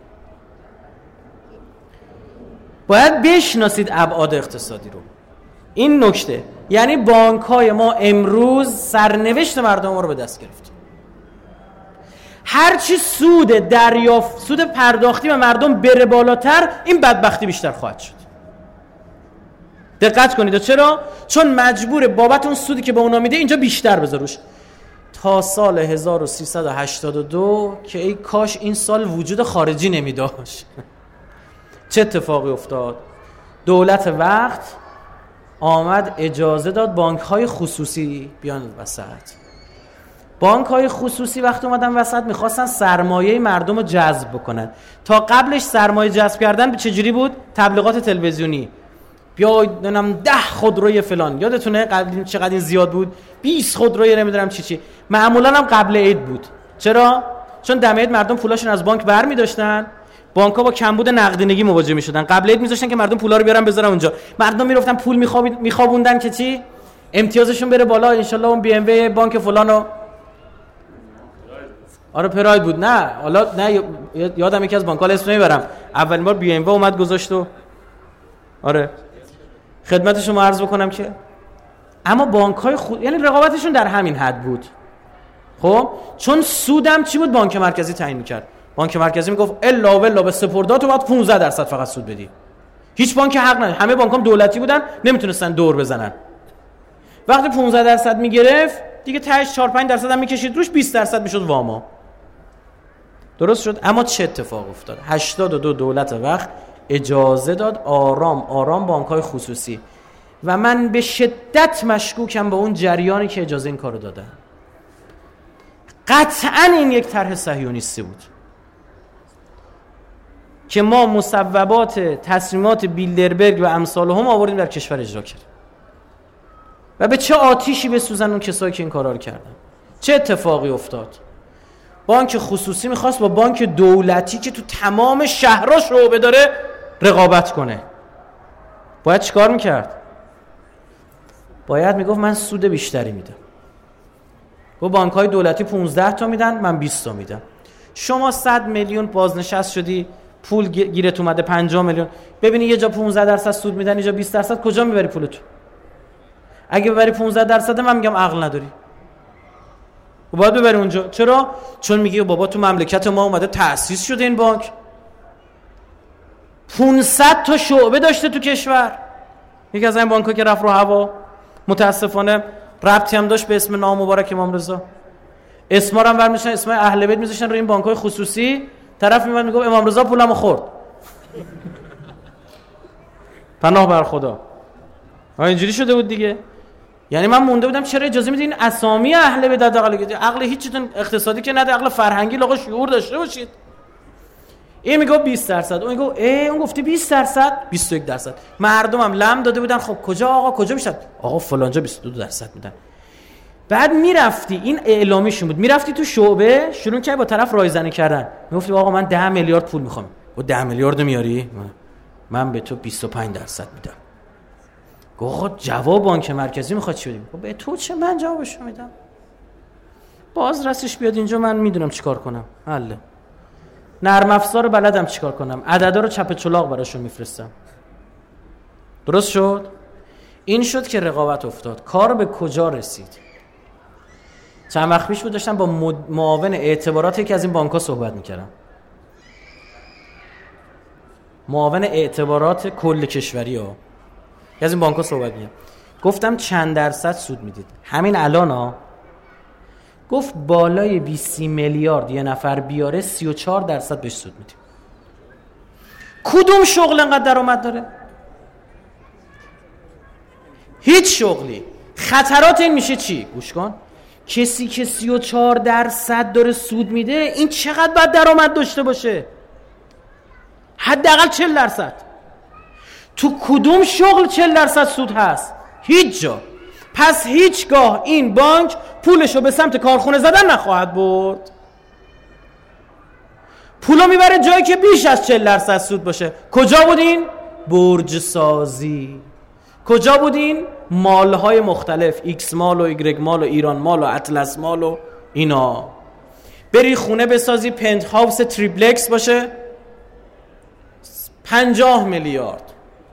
باید بشناسید ابعاد اقتصادی رو. این نکته، یعنی بانک‌های ما امروز سرنوشت مردم رو به دست گرفت. هرچی سود دریافت، سود پرداختی به مردم بره بالاتر، این بدبختی بیشتر خواهد شد. دقت کنید. چرا؟ چون مجبور بابت اون سودی که به اونا میده اینجا بیشتر بذاروش. تا سال 1382 که ای کاش این سال وجود خارجی نمیداشت. چه اتفاقی افتاد؟ دولت وقت آمد اجازه داد بانک‌های خصوصی بیان وسط. بانک‌های خصوصی وقتی اومدن وسط می‌خواستن سرمایه مردم رو جذب بکنن. تا قبلش سرمایه جذب کردن به چجوری بود؟ تبلیغات تلویزیونی. بیا نمیدونم 10 خودروی فلان، یادتونه قبل چقدر این زیاد بود؟ 20 خودروی نمیدونم چی. معمولاً هم قبل عید بود. چرا؟ چون دم عید مردم پولاشون از بانک برمی‌داشتن. بانک‌ها با کمبود نقدینگی مواجه می‌شدن. قبل عید می‌ذاشتن که مردم پولا رو بیارن بذارن اونجا. مردم می‌رفتن پول می‌خوابوندن که چی؟ امتیازشون بره بالا، ان شاءالله اون بی ام وی بانک فلانو. آره پراید بود. نه حالا نه، یادم یکی از بانک‌ها اسم نمیبرم، اولین بار بی ام وی اومد گذاشت و آره خدمت شما عرض بکنم که اما بانک‌های یعنی رقابتشون در همین حد بود. خب چون سودم چی بود؟ بانک مرکزی تعیین می‌کرد. بانک مرکزی میگفت الا و الا به سپردات باید 15% فقط سود بدی. هیچ بانک حق نداشت. همه بانک‌ها دولتی بودن، نمیتونستن دور بزنن. وقتی 15% میگرفت دیگه تهش 4-5% هم میکشید روش، 20% میشد واما. درست شد. اما چه اتفاق افتاد؟ 82 دولت وقت اجازه داد آرام بانک‌های خصوصی. و من به شدت مشکوکم به اون جریانی که اجازه این کارو دادن. قطعاً این یک طرح صهیونیستی بود که ما مصوبات تصمیمات بیلدربرگ و امثالهم آوردیم در کشور اجرا کردیم و به چه آتیشی بسوزن اون کسایی که این کارا رو کردن. چه اتفاقی افتاد؟ بانک خصوصی میخواست با بانک دولتی که تو تمام شهرها شعبه داره رقابت کنه. باید چیکار میکرد؟ باید میگفت من سود بیشتری میدم. و بانک‌های دولتی 15 تا میدن، من 20 تا میدم. شما 100 میلیون بازنشست شدی، پول گیرت اومده 50 میلیون، ببینی یه جا 15% سود میدن، یه جا 20%، کجا میبری پولتو؟ اگه ببری 15% من میگم عقل نداری. و باید ببری اونجا. چرا؟ چون میگی بابا تو مملکت ما اومده تأسیس شده این بانک، 500 تا شعبه داشته تو کشور. یکی از این بانک‌ها که رفت رو هوا، متاسفانه ربطی هم داشت به اسم نامبارک امام رضا. اسما رو هم برمی‌داشتن، اسمای اهل بیت می‌ذاشتن روی این بانک‌های خصوصی. طرف میاد میگه امام رضا پولمو خورد. پناه بر خدا. اینجوری شده بود دیگه. یعنی من مونده بودم چرا اجازه میدین اسامی اهل بیت عقل هیچیتون اقتصادی که نده، عقل فرهنگی لاغا شعور داشته باشید. این میگه 20%، اون میگه اون گفته 20%، 21%. مردمم لم داده بودن. خب کجا آقا، کجا میشد؟ آقا فلانجا 22% میدن. بعد میرفتی، این اعلامیشون بود، میرفتی تو شعبه شروع کردی با طرف رایزنی کردن، میگفتی آقا من 10 میلیارد پول میخوام. و 10 میلیارد میاری؟ من به تو 25% میدم. آقا جواب بانک مرکزی میخواد چی بدیم؟ به تو چه، من جوابشو میدم. باز رسش بیاد اینجا، من میدونم چیکار کنم. حله. نرم افزار بلدم چیکار کنم، عددا رو چپ چلاق براشون میفرستم. درست شد؟ این شد که رقابت افتاد. کار به کجا رسید؟ چند وقت پیش بود داشتم با معاون اعتبارات یکی از این بانک‌ها صحبت میکردم. معاون اعتبارات کل کشوری ها از این بانک‌ها صحبت میکردم. گفتم چند درصد سود میدید؟ همین الان ها. گفت بالای 20 میلیارد یه نفر بیاره 34% بهش سود میدیم. کدوم شغل انقدر درآمد داره؟ هیچ شغلی. خطرات این میشه چی؟ گوش کن. کسی که 34% داره سود میده، این چقدر باید درآمد داشته باشه؟ حداقل 40%. تو کدوم شغل 40% سود هست؟ هیچ جا. پس هیچگاه این بانک پولشو به سمت کارخونه زدن نخواهد برد. پولو میبره جایی که بیش از 40% سود باشه. کجا بودین؟ برج سازی. کجا بودین؟ مالهای مختلف، ایکس مال و ایگرگ مال و ایران مال و اطلس مال و اینا. بری خونه بسازی پنت هاوس تریپلکس باشه 50 میلیارد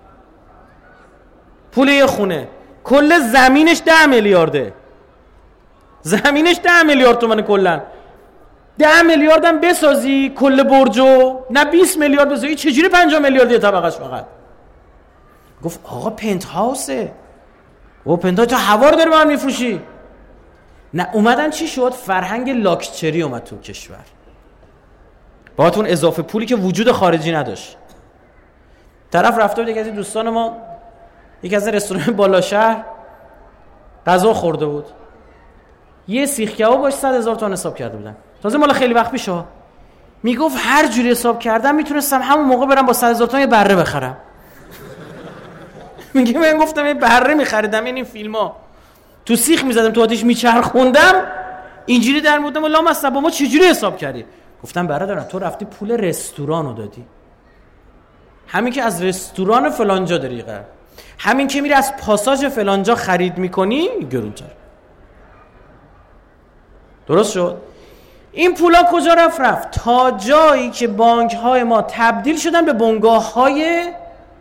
پول یه خونه. کل زمینش 10 میلیارده. زمینش 10 میلیارد تومنه کلن. 10 میلیارد هم بسازی کل برجو، نه 20 میلیارد بسازی، چجوری 50 میلیارد یه طبقش فقط؟ گفت آقا پنت هاوسه. او پنت هاوس تو هوا رو داری من میفروشی. نه اومدن چی شد؟ فرهنگ لاکچری اومد تو کشور. با اون اضافه پولی که وجود خارجی نداشت. طرف رفته بود، یکی از دوستان ما یکی از رستوران بالا شهر غذا خورده بود، یه سیخ کباب باش 100,000 تومان حساب کرده بودن. تازه مال خیلی وقت پیشه. میگفت هر جوری حساب کردم میتونستم همون موقع برم با 100,000 تومان یه بره بخرم. میگه من گفتم یه بره میخریدم، این فیلم‌ها تو سیخ میزدم تو آتیش میچرخوندم اینجوری در مودم. لا مثلا با ما چجوری حساب کردی؟ گفتم برادرم تو رفتی پول رستورانو دادی، همین که از رستوران فلانجا داری قرار، همین که میری از پاساژ فلانجا خرید میکنی گرونتر. درست شد؟ این پولا کجا رفت؟ تا جایی که بانک های ما تبدیل شدن به بنگاه های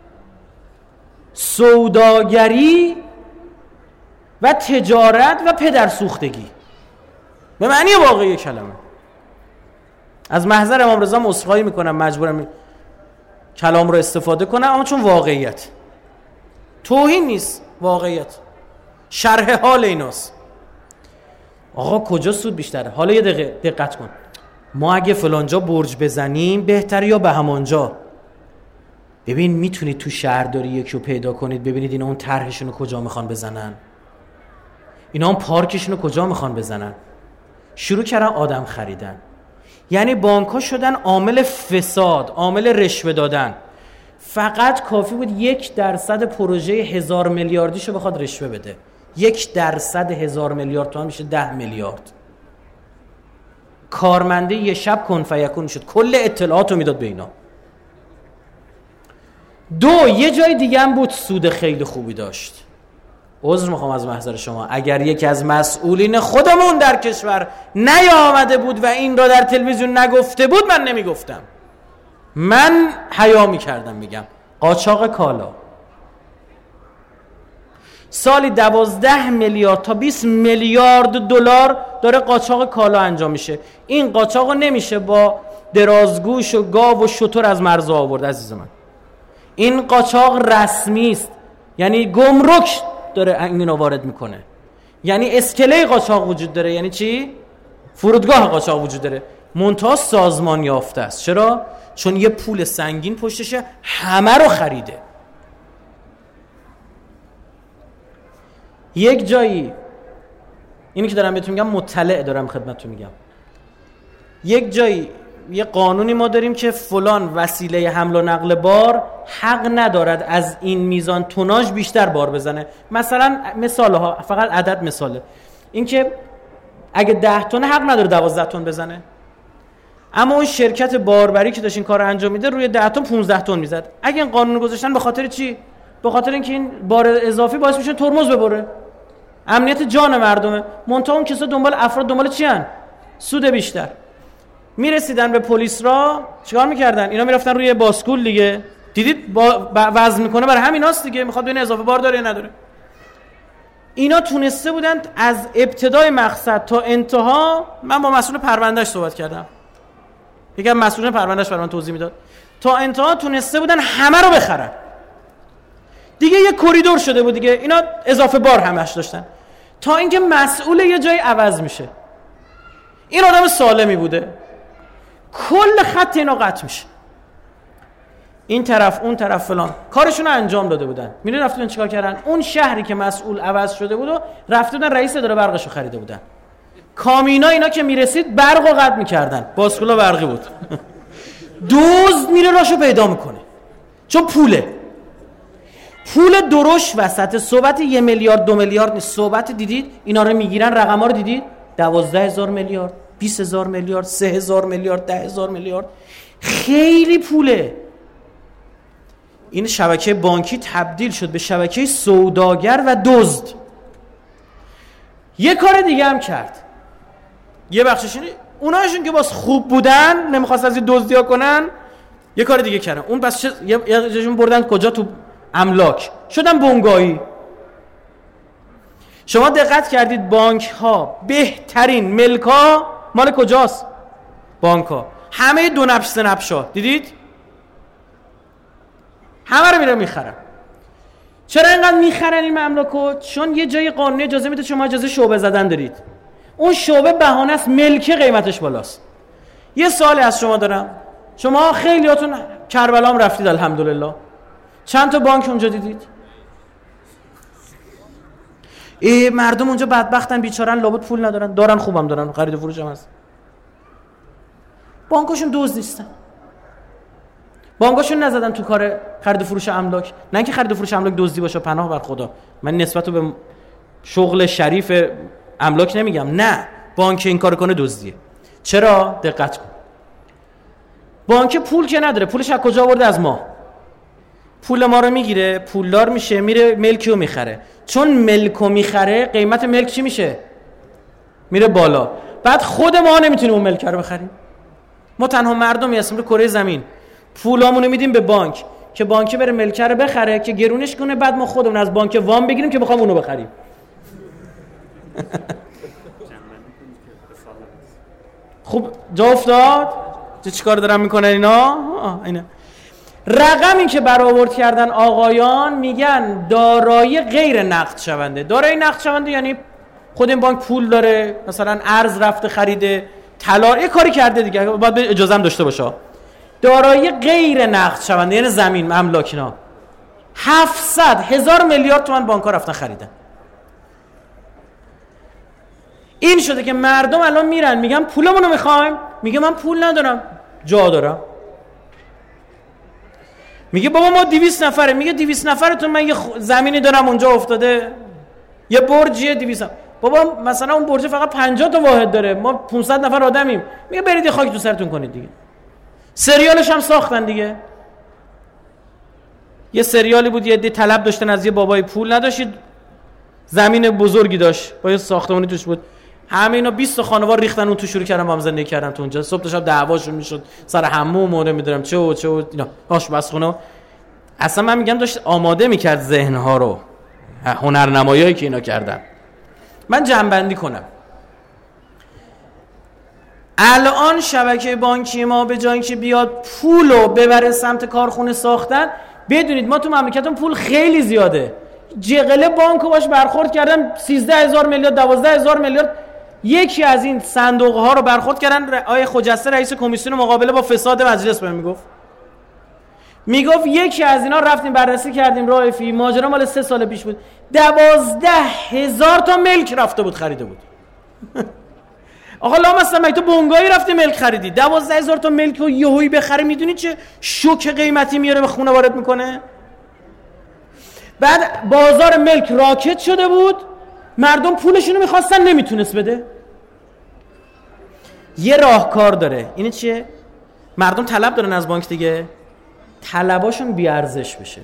سوداگری و تجارت و پدرسوختگی به معنی واقعی کلمه. از محضر امام رضا عذرخواهی میکنم، مجبورم کلام رو استفاده کنم، اما چون واقعیت، توهین نیست، واقعیت، شرح حال ایناست. آقا کجا سود بیشتره؟ حالا یه دقیقه دقت کن. ما اگه فلانجا برج بزنیم بهتره یا به همانجا؟ ببین میتونید تو شهرداری یکی رو پیدا کنید ببینید اینا اون طرحشون رو کجا میخوان بزنن، اینا اون پارکشون رو کجا میخوان بزنن. شروع کردن آدم خریدن. یعنی بانک‌ها شدن عامل فساد، عامل رشوه دادن. فقط کافی بود 1% پروژه 1000 میلیاردیشو بخواد رشوه بده. 1% 1000 میلیارد تومان میشه 10 میلیارد. کارمنده یه شب کن فیکون شد، کل اطلاعاتو میداد به اینا. یه جای دیگه هم بود سود خیلی خوبی داشت. عذر میخوام از محضر شما اگر یکی از مسئولین خودمون در کشور نیامده بود و این را در تلویزیون نگفته بود من نمیگفتم، من حیا میکردم میگم. قاچاق کالا سالی 12 میلیارد تا 20 میلیارد دلار داره قاچاق کالا انجام میشه. این قاچاق نمیشه با درازگوش و گاو و شتر از مرز آورد عزیز من. این قاچاق رسمی است، یعنی گمرک داره اینو وارد میکنه، یعنی اسکله قاچاق وجود داره. یعنی چی؟ فرودگاه قاچاق وجود داره، منتها سازمان یافته است. چرا؟ چون یه پول سنگین پشتشه، همه رو خریده. یک جایی، اینی که دارم بهتون میگم مطلع دارم خدمتتون میگم، یک جایی یه قانونی ما داریم که فلان وسیله حمل و نقل بار حق ندارد از این میزان توناژ بیشتر بار بزنه. مثلا مثاله ها، فقط عدد مثاله، این که اگه 10 تن حق نداره 12 تن بزنه، اما اون شرکت باربری که داشت این کار انجام میده روی 10 تن 15 تن میزد. اگه این قانون گذاشتن به خاطر چی؟ به خاطر اینکه این بار اضافی باعث میشه ترمز ببره، امنیت جان مردمه. منتها اون کسا دنبال افراد دنبال چی ان؟ سود بیشتر. میرسیدن به پلیس را چیکار میکردن؟ اینا میرفتن روی باسکول دیگه، دیدید وزن میکنه، برای همیناست دیگه، میخواد ببینه اضافه بار داره یا نداره. اینا تونسته بودن از ابتدای مقصد تا انتها، من با مسئول پروندهش صحبت کردم، یکی از مسئولین پروندهش برام توضیح میداد، تا انتها تونسته بودن همه رو بخرن. دیگه یه کریدور شده بود دیگه، اینا اضافه بار همش داشتن، تا اینکه مسئول یه جای عوض میشه. این آدم سالمی بوده، کل خط اینا قطع میشه، این طرف اون طرف فلان، کارشون رو انجام داده بودن. میدونی رفتن چیکار کردن؟ اون شهری که مسئول عوض شده بود و رفته بودن رئیس اداره برقشو خریده بودن. کامینا اینا که میرسید برقو قطع میکردن، باسکولا برقی بود. دزد میره راشو پیدا میکنه، چون پول درش وسط. صحبت 1 میلیارد 2 میلیارد نیست، صحبت دیدید اینا رو میگیرن، رقما رو دیدید، 12,000 میلیارد، 20,000 میلیارد، 3,000 میلیارد، 10,000 میلیارد، خیلی پوله. این شبکه بانکی تبدیل شد به شبکه سوداگر و دزد. یه کار دیگه هم کرد، یه بخشش اینه اوناشون که باز خوب بودن نمیخواست از این دزدی‌ها کنن، یه کار دیگه کردن. اون بس یه جاشون بردن کجا؟ تو املاک، شدن بنگاهی. شما دقت کردید بانک ها بهترین ملک ها مال کجاست؟ بانک ها همه 2 نبش 3 نبشا دیدید؟ همه رو میرن میخرن. چرا اینقدر میخرن این مملکو؟ چون یه جای قانونی اجازه میده شما اجازه شعبه زدن دارید. اون شعبه بهانه است ملک قیمتش بالاست. یه سوالی از شما دارم، شما خیلیاتون کربلا هم رفتید الحمدلله، چند تا بانک اونجا دیدید؟ مردم اونجا بدبختن، بیچارن، لابد پول ندارن، دارن خوبم دارن، خرید و فروش هم هست. بانکاشون دزد نیستن، بانکاشون نزدن تو کار خرید و فروش املاک. نه اینکه خرید و فروش املاک دزدی باشه، پناه بر خدا، من نسبت به شغل شریف املاک نمیگم، نه، بانک این کار کنه دزدیه. چرا؟ دقت کن، بانک پول که نداره، پولش از کجا آورده؟ از ما. پول ما رو میگیره، پولدار میشه، میره ملکی رو میخره. چون ملکو میخره، قیمت ملک چی میشه؟ میره بالا. بعد خود ما نمیتونیم اون ملک رو بخریم. ما تنها مردمی هستیم رو کره زمین، پولامون رو میدیم به بانک که بانک بره ملک رو بخره که گرونش کنه، بعد ما خودمون از بانک وام بگیریم که بخوام اونو بخریم. خوب جا افتاد؟ چه کار دارن میکنن اینا؟ اینا رقمی که برآورد کردن آقایان، میگن دارایی غیر نقد شونده. دارایی نقد شونده یعنی خود این بانک پول داره، مثلا ارز رفته خریده، طلا، یه کاری کرده دیگه، باید اجازه هم داشته باشه. دارایی غیر نقد شونده یعنی زمین، املاک، اینا 700,000 میلیارد تومان بانک‌ها رفتن خریدن. این شده که مردم الان میرن میگن پولمون رو میخوایم، میگه من پول ندارم جا دارم. میگه بابا ما 200 نفره، میگه 200 نفرتون من یه زمینی دارم اونجا افتاده، یه برجیه 200. بابا مثلا اون برج فقط 50 تا واحد داره، ما 500 نفر آدمیم. میگه برید یه خاک تو سرتون کنید دیگه. سریالش هم ساختن دیگه. یه سریالی بود یه عده طلب داشتن از یه بابای پول نداشت، زمین بزرگی داشت با یه ساختمانی توش بود، همه اینا 20 تا خانوار ریختن اون تو، شروع کردن با هم زندگی کردن تو اونجا. صبح تا شب دعواشون میشد سر حموم و نمیدونم چه و اینا، آشپزخونه. اصلا من میگم داشت آماده میکرد ذهنها رو، هنرنماییایی که اینا کردن. من جمع‌بندی کنم، الان شبکه بانکی ما به جای اینکه بیاد پولو ببره سمت کارخونه ساختن، بدونید ما تو مملکتمون پول خیلی زیاده. جغله بانکو باش برخورد کردن 13,000 میلیارد 12,000 میلیارد. یکی از این صندوق ها رو برخورد کردن. آیه خجسته رئیس کمیسیون مقابله با فساد مجلس بهم میگفت یکی از اینا رفتیم بررسی کردیم رائفی، ماجرا مال 3 سال پیش بود، 12,000 تا ملک رفته بود خریده بود. آقا لامصب مگه تو بنگاهی رفتی ملک خریدی؟ 12,000 تا ملک رو یهویی بخری، میدونی چه شوک قیمتی میاره به خونه وارد میکنه؟ بعد بازار ملک راکت شده بود، مردم پولشونو میخواستن نمیتونست بده. یه راهکار داره، اینه چیه؟ مردم طلب دارن از بانک دیگه، طلباشون بی ارزش بشه،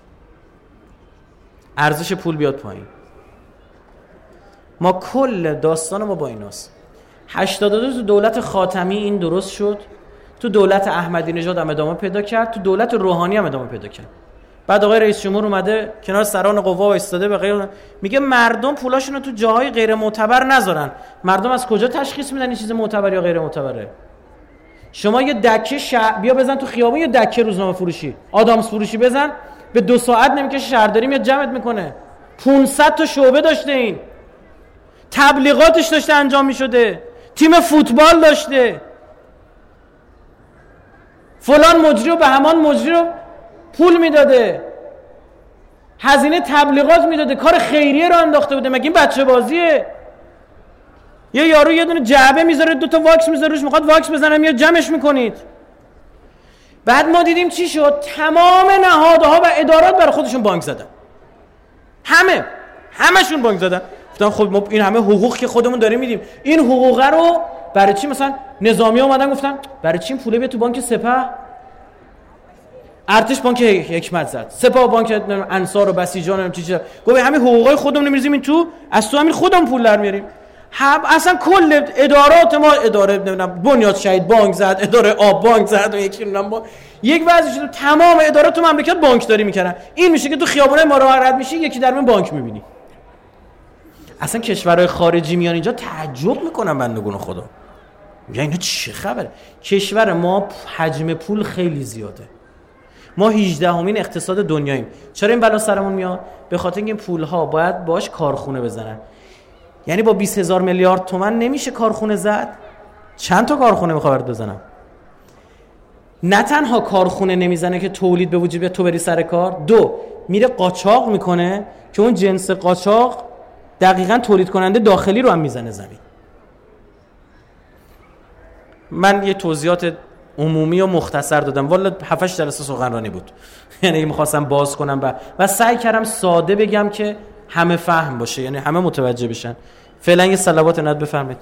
ارزش پول بیاد پایین. ما کل داستان ما با ایناست. 82 تو دولت خاتمی این درست شد، تو دولت احمدی نژاد هم ادامه پیدا کرد، تو دولت روحانی هم ادامه پیدا کرد. بعد آقای رئیس جمهور اومده کنار سران قوا وایساده به غیر، میگه مردم پولاشون رو تو جاهای غیر معتبر نذارن. مردم از کجا تشخیص میدن این چیز معتبر یا غیر معتبره؟ شما یه دکه بیا بزن تو خیابون، یه دکه روزنامه فروشی آدامس فروشی بزن، به 2 ساعت نمیکشه شهرداری میاد جمعت میکنه. 500 تا شعبه داشته، این تبلیغاتش داشته انجام میشده، تیم فوتبال داشته، فلان مجری و به همان مجری رو پول میداده، هزینه تبلیغات میداده، کار خیریه رو انداخته بوده. مگه این بچه بازیه؟ یه یارو یه دونه جعبه میذاره، 2 تا واکس میذاره روش، میخواد واکس بزنه، میاد جمعش میکنید. بعد ما دیدیم چی شد؟ تمام نهادها و ادارات برای خودشون بانک زدن، همشون بانک زدن. گفتن خب ما این همه حقوق که خودمون داریم میدیم، این حقوق رو برای چی؟ مثلا نظامی اومدن گفتن برای چی این پوله بیاد تو بانک سپاه؟ ارتش بانک حکمت زد، سپاه بانک انصار و بسیجان هم چیزا. گفت همین حقوقای خودمون میریزیم این تو، از تو همین خودمون پول در میاریم. اصلا کل ادارات ما، اداره نمیدونم بنیاد شهید بانک زد، اداره آب بانک زد و یکی نمیدونم یک وضعی شده تمام ادارات تو مملکت بانکداری میکردن. این میشه که تو خیابونه ما راه رد میشی یکی در من بانک میبینی. اصلا کشورهای خارجی میان اینجا تعجب میکنن بندگان خدا، میگن اینا چه خبره؟ کشور ما حجم پول خیلی زیاده، ما 18مین اقتصاد دنیاییم. چرا این بلا سرمون میاد؟ به خاطر اینکه این پولها باید باش کارخونه بزنن. یعنی با 20,000 میلیارد تومان نمیشه کارخونه زد. چند تا کارخونه میخواد بزنم؟ نه تنها کارخونه نمیزنه که تولید به وجود بیاد تو بری سر کار، 2 میره قاچاق میکنه که اون جنس قاچاق دقیقاً تولید کننده داخلی رو هم میزنه زمین. من یه توضیحات عمومی و مختصر دادم، والا 7-8 جلسه سخنرانی بود. یعنی میخواستم باز کنم و سعی کردم ساده بگم که همه فهم باشه، یعنی همه متوجه بشن. فعلا یه صلوات ند بفرمایید.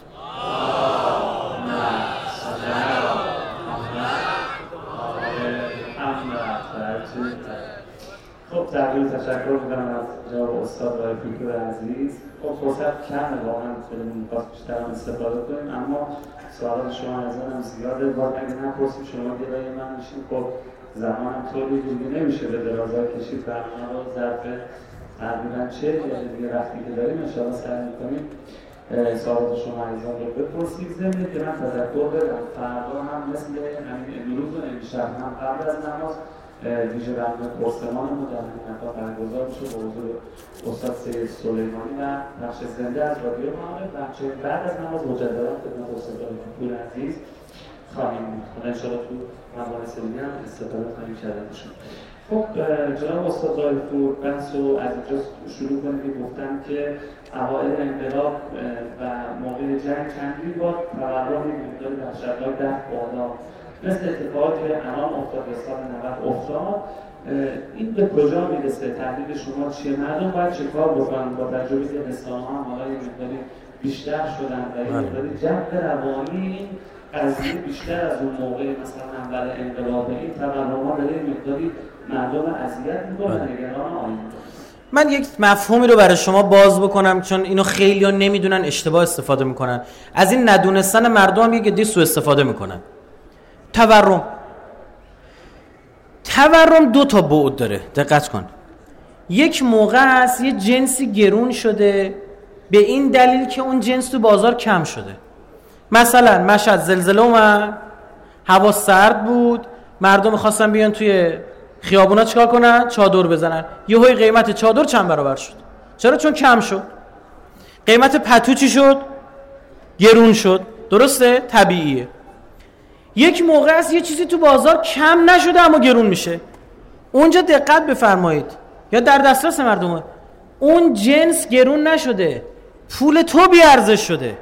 خب تقریبا تشکر میکنم از جناب استاد رائفی پور عزیز. خب فرصت کمه واقعا، خیلی می‌خواست بیشتر هم استفاده کنیم، اما سوالات شما از هم زیاده. باید اگه نپرسیم شما گلای من میشین، خب زمانم طوری دیگه نمیشه به درازا کشید برنامه رو ظرف تقریبا 40 دقیقه دیگه وقتی که داریم انشاءالله سعی میکنیم سوالات شما عزیزان رو بپرسید. ضمن که من تذکر بدم فردا هم مثل همین امروز و امشب هم قبل از نماز ویژه برنامه پرسمانمون در این مکان برگزار میشه با حضور استاد سید سلیمانی و بخش زنده از رادیو معارف. و بعد از نماز مجددا خدمت استاد رائفی پور عزیز خواهیم بود. حالا انشاءالله تو مباحث دیگه هم استفاده خواهیم کرده باشیم. خب جناب استاد رایفپور بحث رو از اینجا شروع کنیم که گفتن که اوایل انقلاب و موقع جنگ چندی با تورم مقداری وحشتناک رفت بالا، مثل اتفاقاتی که الان افتاد به سال 90 افتاد. این به کجا میرسه؟ تحلیل شما چیه؟ مردم باید چه کار بکنن با تجربه که اسلام ها حالا یه مقداری بیشتر شدن و یه مقداری جو روانی این قضیه بیشتر از اون موقع مثلا اول انقلاب این تورم ها داره یه مقداری مردم اذیت میکنن نگران آینده. من یک مفهومی رو برای شما باز بکنم چون اینو خیلی‌ها نمیدونن، اشتباه استفاده میکنن. از این ندونستن مردم یک عده سوء استفاده میکنن. تورم دو تا بعد داره، دقت کن. یک موقع هست یه جنسی گرون شده به این دلیل که اون جنس تو بازار کم شده. مثلا مشهد زلزله اومد، هوا سرد بود، مردم می‌خواستن بیان توی خیابونا چیکار کنن؟ چادر بزنن. یهو قیمت چادر چند برابر شد. چرا؟ چون کم شد. قیمت پتو چی شد؟ گرون شد. درسته؟ طبیعیه. یک موقع است یه چیزی تو بازار کم نشده اما گرون میشه. اونجا دقت بفرمایید، یا در دسترس مردمه، اون جنس گرون نشده، پول تو بی ارزش شده.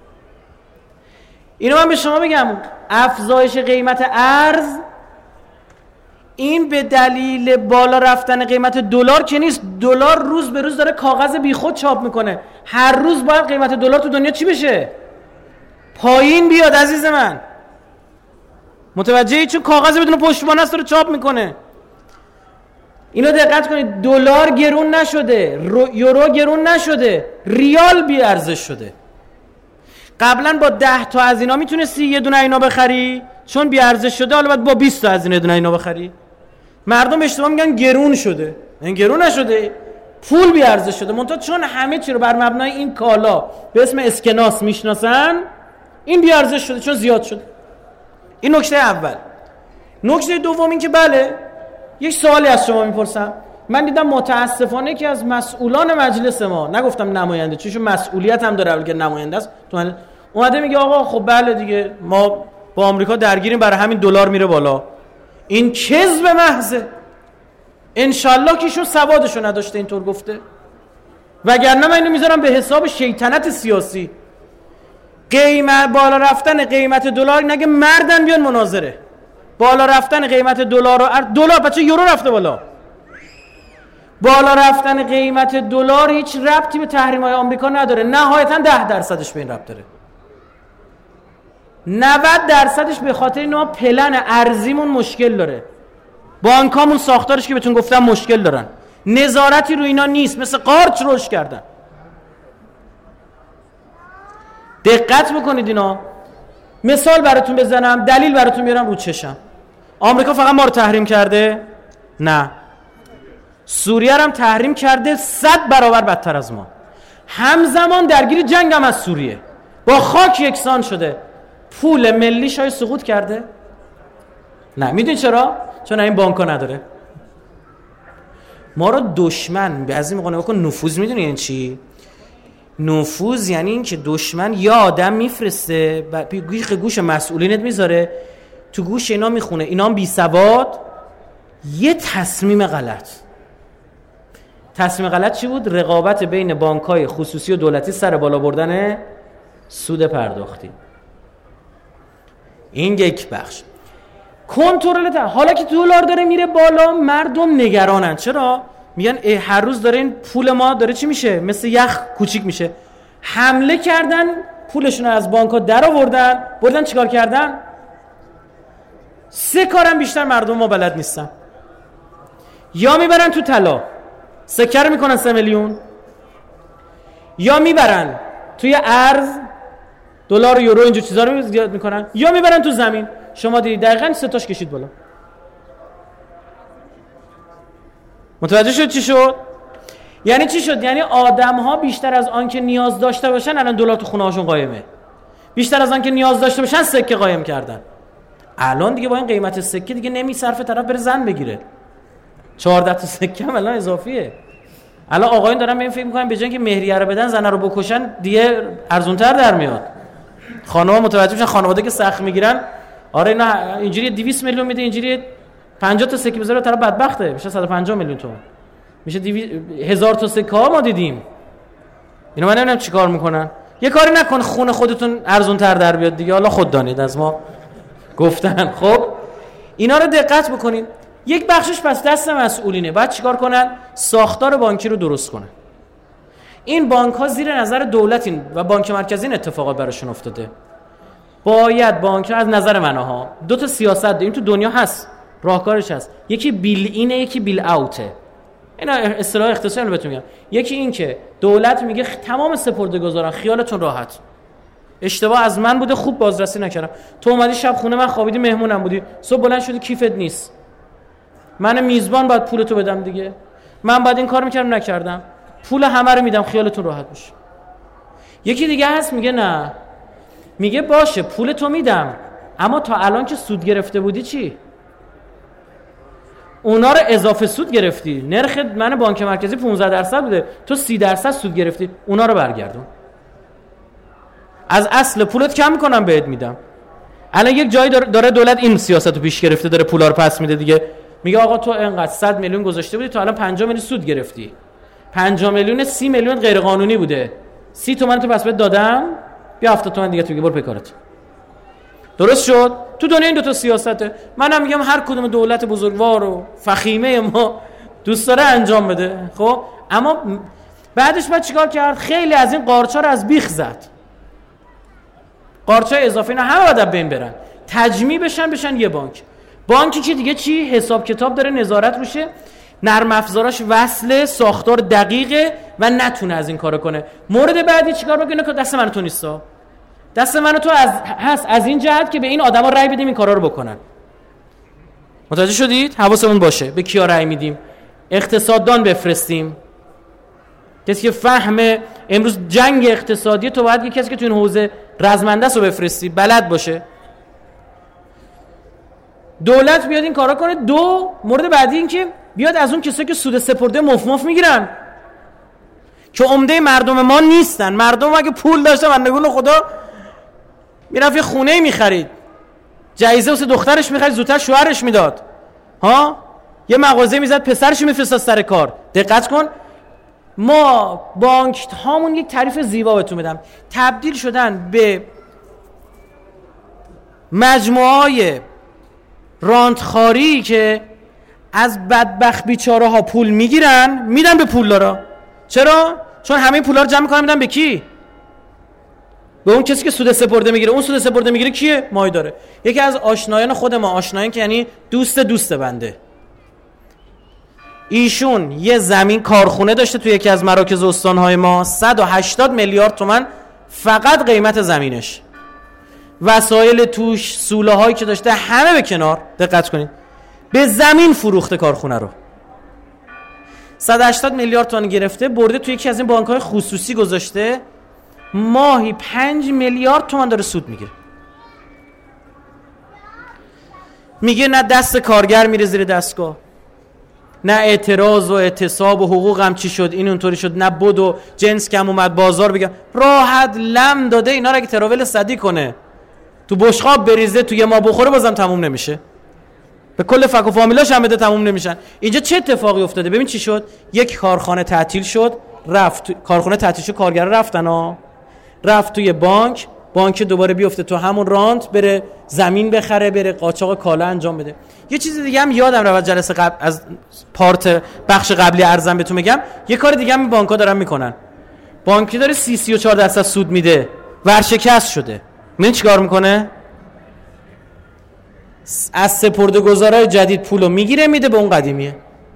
اینو من به شما بگم، افزایش قیمت ارز این به دلیل بالا رفتن قیمت دلار که نیست. دلار روز به روز داره کاغذ بیخود چاپ میکنه. هر روز باید قیمت دلار تو دنیا چی بشه؟ پایین بیاد عزیز من. متوجهی؟ چون کاغذ بدون پشتوانه است داره چاپ میکنه. اینو دقت کنید، دلار گرون نشده، یورو گرون نشده، ریال بی ارزش شده. قبلا با 10 تا از اینا میتونستی یه دونه اینا بخری، چون بی ارزش شده حالا باید با 20 تا از اینا دونه اینا بخری. مردم اشتباه میگن گرون شده. این گرون نشده، پول بی ارزش شده. منتها چون همه چی رو بر مبنای این کالا به اسم اسکناس میشناسن، این بی ارزش شده چون زیاد شده. این نکته اول. نکته دوم این که بله، یک سوالی از شما میپرسم. من دیدم متاسفانه که از مسئولان مجلس ما، نگفتم نماینده چون مسئولیت هم داره که نماینده است، تو اومده میگه آقا خب بله دیگه ما با آمریکا درگیریم برای همین دلار میره بالا. این کذب محضه. انشالله که ایشون سوادشو نداشته اینطور گفته، وگرنه من اینو میذارم به حساب شیطنت سیاسی. قیمت بالا رفتن قیمت دلار، نگه مردن بیان مناظره. بالا رفتن قیمت دلار و دلار بچه یورو رفته بالا. بالا رفتن قیمت دلار هیچ ربطی به تحریم‌های آمریکا نداره. نهایتاً 10% به این ربط داره. 90%ش به خاطر اینا پلن ارزیمون مشکل داره. بانکامون ساختارش که بهتون گفتم مشکل دارن. نظارتی رو اینا نیست، مثل قارچ رشد کردن. دقت بکنید اینا. مثال براتون بزنم، دلیل براتون میارم رو چشم. آمریکا فقط ما رو تحریم کرده؟ نه. سوریه رو هم تحریم کرده 100 برابر بدتر از ما. همزمان درگیر جنگ هم از سوریه. با خاک یکسان شده. پول ملی شاید سقوط کرده؟ نه. میدونی چرا؟ چون این بانکا نداره. ما رو دشمن به از این مقانه بکن. نفوذ میدونی یعنی چی؟ نفوذ یعنی این که دشمن یا آدم میفرسته گوش مسئولینت میذاره، تو گوش اینا میخونه، اینا هم بی سواد، یه تصمیم غلط. تصمیم غلط چی بود؟ رقابت بین بانک‌های خصوصی و دولتی سر بالا بردن سود پرداختی. این یک بخش. کنترل حالا که دلار داره میره بالا، مردم نگرانن. چرا؟ میگن هر روز داره این پول ما داره چی میشه؟ مثل یخ کوچیک میشه. حمله کردن، پولشون رو از بانک‌ها در آوردن، بردن چیکار کردن؟ 3 کارم بیشتر مردم ما بلد نیستن. یا میبرن تو طلا، سکه رو میکنن 3 میلیون، یا میبرن توی ارز، دلار و یورو اینجور چیزا رو زیاد میکنن، یا میبرن تو زمین. شما دیدید دقیقاً 3 تاش کشید بالا. متوجه شد چی شد؟ یعنی چی شد؟ یعنی آدم ها بیشتر از آن که نیاز داشته باشن الان دلار تو خونه هاشون قایمه. بیشتر از آن که نیاز داشته باشن سکه قایم کردن. الان دیگه با این قیمت سکه دیگه نمیصرفه طرف بره زن بگیره. 14 تا سکه هم الان اضافیه. الان آقایون دارن به این فکر میکنن به جای اینکه مهریه رو بدن زن رو بکشن دیگه ارزونتر در میاد. خانم‌ها متوجه میشن خانواده که سخت میگیرن آره نه اینجوری 200 میلیون میده، اینجوری 50 تا سکه بذاره طرف بدبخته، میشه 150 میلیون تومان، میشه 1000 تا سکه ها ما دیدیم. اینا من نمیدونم چیکار میکنن. یه کاری نکن خون خودتون ارزون تر در بیاد دیگه، حالا خود دانید از ما گفتن. خب اینا رو دقت بکنید. یک بخشش پس دست مسئولینه. بعد چیکار کنن؟ ساختار بانکی رو درست کنن. این بانک ها زیر نظر دولتین و بانک مرکزی این اتفاقات براشون افتاده. باید بانک ها از نظر منها دو تا سیاست این تو دنیا هست، راهکارش هست. یکی بیل اینه، یکی بیل اوته. اینا اصطلاح اقتصادی رو بهتون میگم. یکی این که دولت میگه تمام سپرده‌گذاران خیالتون راحت، اشتباه از من بوده، خوب بازرسی نکردم، تو اومدی شب خونه من خوابیدی، مهمونم بودی، صبح بلند شدی کیفت نیست، من میزبان باید پولتو بدم دیگه، من باید این کار میکردم نکردم، پول همه رو میدم، خیالتون راحت باشه. یکی دیگه هست میگه نه، میگه باشه پولتو میدم، اما تا الان که سود گرفته بودی چی؟ اونا رو اضافه سود گرفتی، نرخ من بانک مرکزی 15% بوده، تو 30% سود گرفتی، اونا رو برگردون، از اصل پولت کم میکنم بهت میدم. الان یک جایی داره دولت این سیاست رو پیش گرفته، داره پولا رو پس میده دیگه. میگه آقا تو اینقدر 100 میلیون گذاشته بودی، تو الان 50 میلیون سود گرفتی، 50 میلیون 30 میلیون غیر قانونی بوده، 30 تومن تو پس بهت دادم، بیا 70 تومن دیگه تو بگیر برو به کارت. درست شد؟ تو دنیا این دو تا سیاسته. منم میگم هر کدوم دولت بزرگوار و فخیمه ما دوست داره انجام بده. خب اما بعدش بعد چیکار کرد؟ خیلی از این قارچا رو از بیخ زد. قارچای اضافه اینا همه باید بین برن، تجمیع بشن یه بانک. بانکی که دیگه چی؟ حساب کتاب داره، نظارت روشه، نرم افزاراش وصله، ساختار دقیقه و نتونه از این کارو کنه. مورد بعدی چیکار بکنه که دست من تو نیستا، دست من تو از این جهت که به این آدما رأی بدیم این کارا رو بکنن. متوجه شدید؟ حواسمون باشه به کیا رأی میدیم. اقتصاددان بفرستیم، کسی که فهمه. امروز جنگ اقتصادی تو باید یه کسی که تو این حوزه رزمنده است رو بفرستی، بلد باشه. دولت بیاد این کارا کنه. دو، مورد بعدی این که بیاد از اون کسایی که سود سپرده مفت میگیرن که عمده مردم ما نیستن. مردم اگه پول داشته بندگان خدا میرفت یه خونه میخرید، جایزه واسه دخترش میخرید، زودتر شوهرش میداد، ها یه مغازه میزد، پسرش میفرستاد سر کار. دقت کن، ما بانک هامون یک تعریف زیبا بهتون بدم، تبدیل شدن به مجموعه رانتخاری که از بدبخت بیچاره ها پول میگیرن میدن به پولدارا. چرا؟ چون همه پولا رو جمع میکنن میدن به کی؟ به اون کسی که سود سپرده میگیره. اون سود سپرده میگیره کیه؟ مای داره. یکی از آشنایان خود ما، آشنایان که یعنی دوست بنده، ایشون یه زمین کارخونه داشته توی یکی از مراکز استانهای ما، 180 میلیارد تومان فقط قیمت زمینش، وسایل توش، سوله هایی که داشته همه به کنار. دقت کنید، به زمین فروخته کارخونه رو، 180 میلیارد تومان گرفته، برده توی یکی از این بانک‌های خصوصی گذاشته، ماهی 5 میلیارد تومان داره سود میگیره. میگه نه دست کارگر میره زیر دستگاه، نه اعتراض و اعتصاب و حقوق هم چی شد، این اونطوری شد، نه بود و جنس کم اومد بازار بگم، راحت لم داده اینا رو. اگه تراول صدی کنه تو بشقاب بریزه تو یه ما بخوره بازم تموم نمیشه، به کل فک و فامیلاش هم بده تموم نمیشن. اینجا چه اتفاقی افتاده؟ ببین چی شد. یک کارخانه تعطیل شد، رفت کارخانه تعطیل شد، کارگرا رفتن رفت توی بانک دوباره بیفته تو همون رانت، بره زمین بخره، بره قاچاق کالا انجام بده. یه چیز دیگه هم یادم رفت جلسه قبل از بخش قبلی ارزم بهتون میگم، یه کار دیگه هم بانک‌ها دارن میکنن. بانکی داره 34% سود میده، ورشکست شده. من چیکار میکنه؟ از سپرده‌گذارای جدید پولو میگیره میده به اون قدیمیه.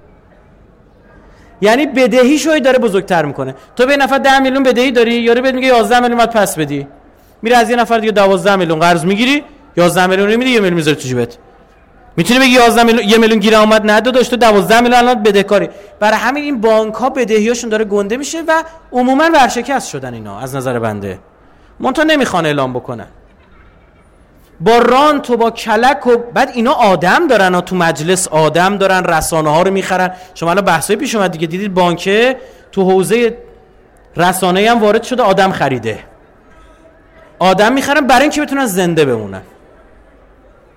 یعنی بدهیشو داره بزرگتر میکنه. تو به نفر 10 میلیون بدهی داری، یارو بهت میگه 11 میلیون باید پس بدی، میره از یه نفر دیگه 12 میلیون قرض میگیری، 11 میلیون میدی، 1 میلیون میذاره تو جیبت. میتونی بگی 11 میلیون 1 میلیون گیر اومد نداد، داشت 12 میلیون الان بدهکاری. برای همین این بانک ها بدهیاشون داره گنده میشه و عموما ورشکست شدن اینا از نظر بنده. منتها نمیخوان اعلام بکنن، با رانت و با کلک و بعد اینا آدم دارن تو مجلس، آدم دارن، رسانه ها رو میخرن. شما الان بحثای پیش اومد دیگه، دیدید بانک تو حوزه رسانه‌ای هم وارد شده، آدم خریده، آدم میخرن برای اینکه بتونن زنده بمونن.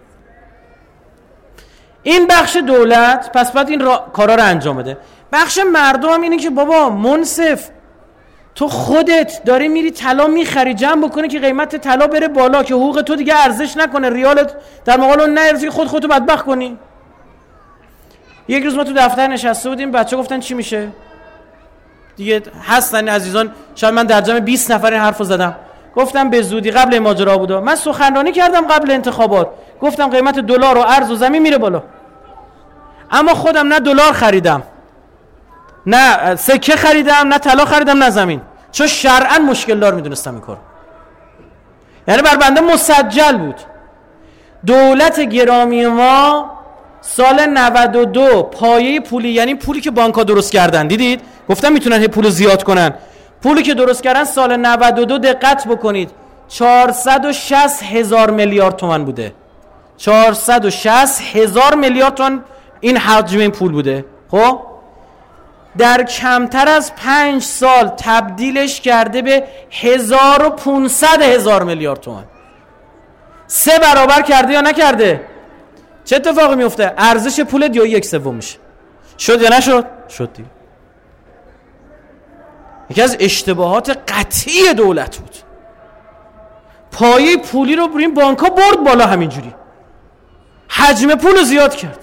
این بخش دولت پس باید این کارا رو انجام بده. بخش مردم هم اینه که بابا منصف، تو خودت داری میری طلا میخری، جمع بکنی که قیمت طلا بره بالا که حقوق تو دیگه ارزش نکنه، ریالت در مقابل اون نرسی، خودتو بدبخت کنی. یک روز ما تو دفتر نشسته بودیم، بچه‌ها گفتن چی میشه دیگه، هستن عزیزان، شاید من در جمع 20 نفر این حرفو زدم. گفتم به زودی قبل این ماجرا بوده، من سخنرانی کردم قبل انتخابات، گفتم قیمت دلار و ارز و زمین میره بالا، اما خودم نه دلار خریدم، نه سکه خریدم، نه طلا خریدم، نه زمین، چون شرعاً مشکل دار میدونستم این کارو. یعنی بر بنده مسجل بود. دولت گرامی ما سال 92 پایه پولی، یعنی پولی که بانک‌ها درست کردن، دیدید گفتم میتونن هی پولو زیاد کنن، پولی که درست کردن سال 92 دقت بکنید 460,000 میلیارد تومان بوده. 460,000 میلیارد تومان این حجم این پول بوده. خب در کمتر از 5 سال تبدیلش کرده به 1,500,000 میلیارد تومان. 3 برابر کرده یا نکرده؟ چه اتفاقی میفته؟ ارزش پول یا 1/3 میشه. شد یا نشد؟ شد دیگه. یکی از اشتباهات قطعی دولت بود. پایه پولی رو بریم بانک‌ها برد بالا، همینجوری حجم پول رو زیاد کرد.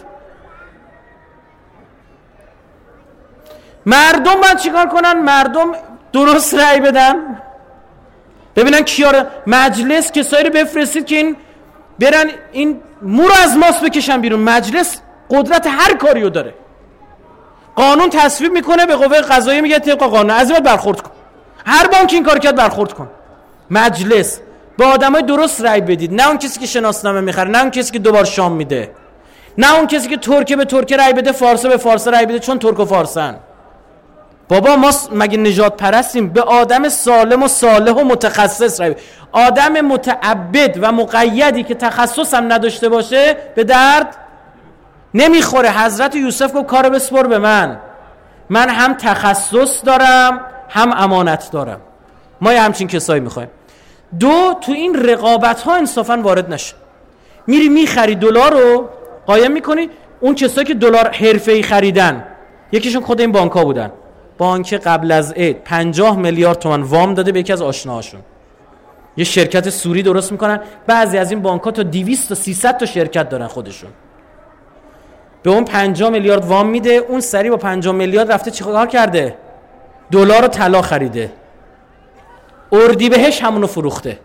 مردم باید چیکار کنن؟ مردم درست رأی بدن، ببینن کیاره. مجلس کسایی رو بفرستید که این برن این مو رو از ماست بکشن بیرون. مجلس قدرت هر کاریو داره. قانون تصویب میکنه، به قوه قضاییه میگه طبق قانون از این برخورد کن. هر بانک این کار کرد برخورد کن. مجلس به آدمای درست رأی بدید، نه اون کسی که شناسنامه میخره، نه اون کسی که دوبار شام میده، نه اون کسی که ترکه به ترکه رأی بده، فارسه به فارسه رأی بده چون ترک و فارسن. بابا ما مگه نجات پرستیم؟ به آدم سالم و صالح و متخصص رأی بده. آدم متعبد و مقیدی که تخصص هم نداشته باشه به درد نمیخوره. حضرت یوسف گفت کارو بسپر به من هم تخصص دارم هم امانت دارم. ما یه همچین کسایی میخوایم. 2 تو این رقابت ها انصافا وارد نشه. میری میخری دلار رو قایم میکنی. اون کسایی که دلار حرفه‌ای خریدن، یکیشون خود این بانک ها بودن. بانک قبل از عید 50 میلیارد تومان وام داده به یکی از آشناهاشون. یه شرکت سوری درست میکنن. بعضی از این بانک ها تا 200 تا 300 تا شرکت دارن خودشون. به اون 50 میلیارد وام میده، اون سری با 50 میلیارد رفته چیکار کرده؟ دلار و طلا خریده. اردیبهشت همونو فروخته.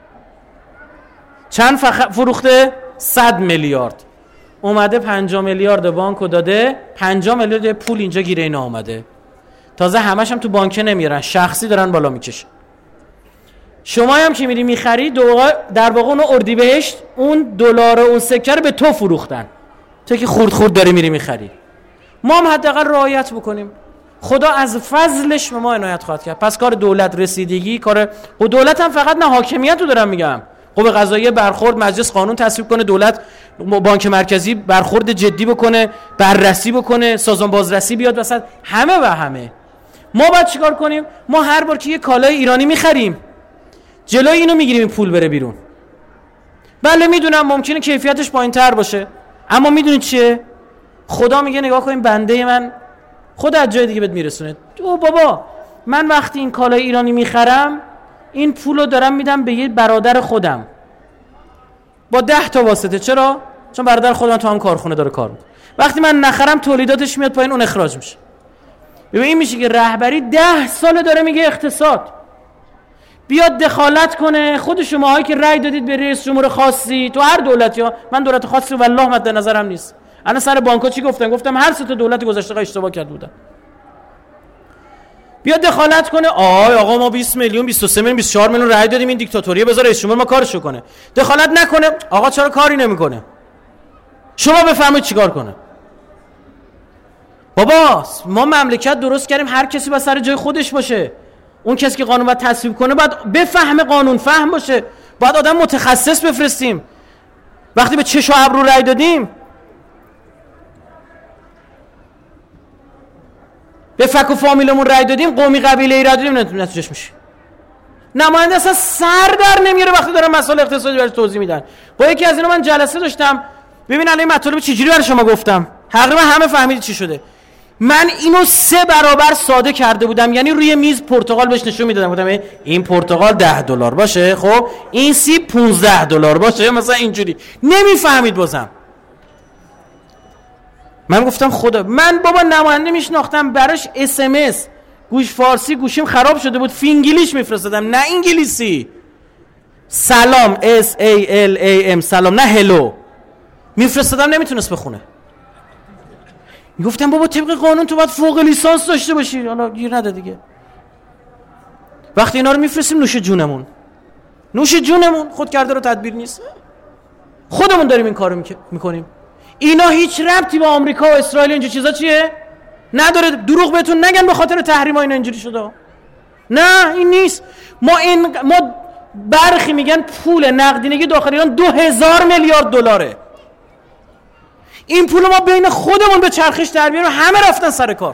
چند فروخته؟ 100 میلیارد. اومده 50 میلیارد بانکو داده، 50 میلیارد پول اینجا گیره اینا اومده. تازه همش هم تو بانک نمیارن، شخصی دارن بالا میکشن. شما هم که میری میخری در واقع اون اردیبهشت اون دلار و اون سکه رو به تو فروختن، تو که خورد داری میری میخری. ما هم حداقل رعایت بکنیم، خدا از فضلش به ما عنایت خواهد کرد. پس کار دولت رسیدگی، کار و دولت هم فقط نه حاکمیت رو دارم میگم، قوه قضاییه برخورد، مجلس قانون تصویب کنه، دولت بانک مرکزی برخورد جدی بکنه، بررسی بکنه، سازمان بازرسی بیاد وسط، همه و همه. ما باید چیکار کنیم؟ ما هر بار که یه کالای ایرانی میخریم جلوی اینو میگیریم این پول بره بیرون. بله میدونم ممکنه کیفیتش پایین‌تر باشه، اما میدونید چیه؟ خدا میگه نگاه کن بنده من خدا از جای دیگه بهت میرسونه. تو بابا من وقتی این کالای ایرانی میخرم این پولو دارم میدم به یه برادر خودم با 10 تا واسطه. چرا؟ چون برادر خودم تو هم کارخونه داره کار میکنه. وقتی من نخرم تولیداتش میاد پایین، اون اخراج میشه. ببین این میشه که رهبری 10 سال داره میگه اقتصاد بیاد دخالت کنه. خود شماهایی که رأی دادید به رئیس جمهور خاصی تو هر دولتی ها، من دولت خاصی والله مد نظرم نیست. انا سر بانک‌ها چی گفتم هر سه تا دولت گذشته اشتباه کرده بودن. بیاد دخالت کنه. آقا ما 20 میلیون 23 میلیون 24 میلیون رأی دادیم این دیکتاتوریه، بذار رئیس جمهور ما کارشو کنه. دخالت نکنه. آقا چرا کاری نمیکنه؟ شما بفهمید چیکار کنه. بابا ما مملکت درست کردیم هر کسی با سر جای خودش باشه. اون کسی که قانون باید تصویب کنه باید بفهمه، قانون فهم باشه. باید آدم متخصص بفرستیم. وقتی به چش و ابرو رأی دادیم، به فک و فامیلمون رأی دادیم، قومی قبیله‌ای رأی دادیم، نتیجهش میشه نماینده اصلا سر در نمیاره وقتی دارن مسائل اقتصادی براش توضیح میدن. با یکی از اینا من جلسه داشتم، ببین الان مطالب چجوری برای شما گفتم، تقریبا همه فهمیدید چی شده. من اینو 3 برابر ساده کرده بودم، یعنی روی میز پرتقال بهش نشون میدادم، گفتم این پرتقال $10 باشه، خب این سیب $15 باشه، مثلا اینجوری. نمیفهمید بازم. من گفتم خدا، من بابا نماینده میشناختم براش SMS گوش فارسی گوشیم خراب شده بود، فینگلیش میفرستادم نه انگلیسی. سلام SALAM سلام نه هلو میفرستادم، نمیتونست بخونه. گفتم بابا طبق قانون تو باید فوق لیسانس داشته باشی، حالا گیر نده دیگه. وقتی اینا رو میفرستیم نوش جونمون خود کرده رو تدبیر نیست، خودمون داریم این کارو میکنیم. اینا هیچ ربطی با آمریکا و اسرائیل اینجا چیزا چیه نداره. دروغ بهتون نگن به خاطر تحریم ها اینا اینجوری شده، نه این نیست. ما برخی میگن پول نقدینگی داخل ایران 2000 میلیارد دلاره. این پول ما بین خودمون به چرخش در بیاریم. همه رفتن سر کار،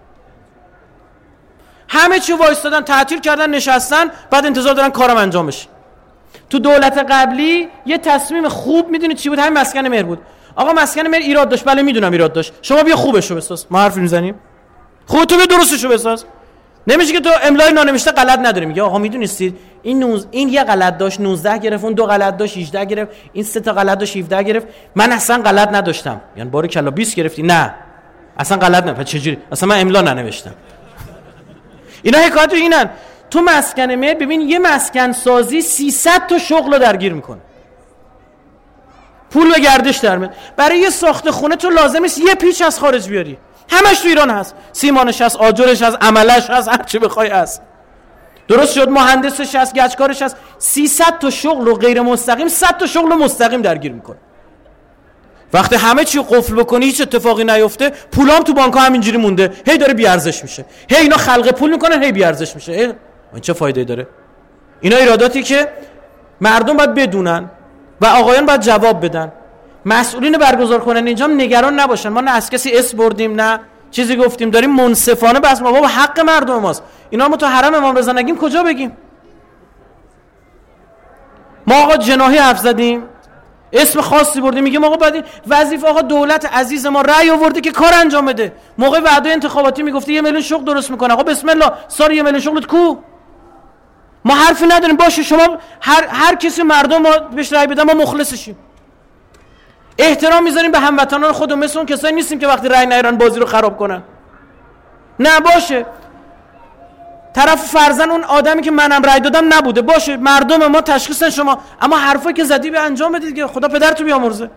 همه چی وایستادن، تعطیل کردن، نشستن، بعد انتظار دارن کارم انجام بشه. تو دولت قبلی یه تصمیم خوب میدونید چی بود؟ همین مسکن مهر بود. آقا مسکن مهر ایراد داشت، بله میدونم ایراد داشت، شما بیا خوبشو بساز، ما حرف میزنیم. خودت بیا درستشو بساز. نمیشه که تو املای نانوشته غلط نداری. میگه آقا میدونستید این یه غلط داشت 19 گرفت، اون 2 غلط داشت 18 گرفت، این 3 تا غلط داشت 17 گرفت، من اصلا غلط نداشتم. یعنی باره کلا 20 گرفتی؟ نه اصلا غلط نه. چجوری؟ اصلا من املا ننوشتم. اینا حکایت اینن. تو مسکن مهر ببین یه مسکن سازی 300 تا شغل رو درگیر میکنه، پول به گردش در میاد. برای یه ساخت خونه تو لازم نیست یه پیچ از خارج بیاری، همش تو ایران هست، سیمانش هست، آجرش هست، عملش هست، هر چی بخوای هست. درست شد، مهندسش هست، گچکارش هست. 300 تا شغل رو غیر مستقیم، 100 تا شغل رو مستقیم درگیر میکنه. وقتی همه چی قفل بکنی هیچ اتفاقی نیفته، پولام تو بانک‌ها همینجوری مونده، هی داره بی ارزش میشه، هی اینا خلق پول میکنن، هی بی ارزش میشه. این چه فایده داره؟ اینا ایراداتی که مردم باید بدونن و آقایان باید جواب بدن. مسئولین برگزار کنن اینجا نگران نباشن. ما نه از کسی اسم بردیم نه چیزی گفتیم، داریم منصفانه بس ما بابا حق مردم ماست. اینا ما تو حرم امام رضا نگیم کجا بگیم؟ ما آقا جناحی حرف زدیم، اسم خاصی بردیم، میگیم آقا بعد وظیفه آقا دولت عزیز ما رأی آورده که کار انجام بده. موقع وعده انتخاباتی میگفته 1 میلیون شغل درست میکنه، آقا بسم الله سال 1 میلیون شغلت کو؟ ما حرفی نداریم. باشه شما هر کسی مردم ما بهش رأی بدن ما مخلصشیم، احترام میذاریم به هموطنان خودمون، مثل اون کسایی نیستیم که وقتی رأی نیارن بازی رو خراب کنن. نه باشه طرف فرزن اون آدمی که منم رأی دادم نبوده، باشه مردم ما تشخیصن شما، اما حرفایی که زدی به انجام بدید که خدا پدرتو بیامرزه.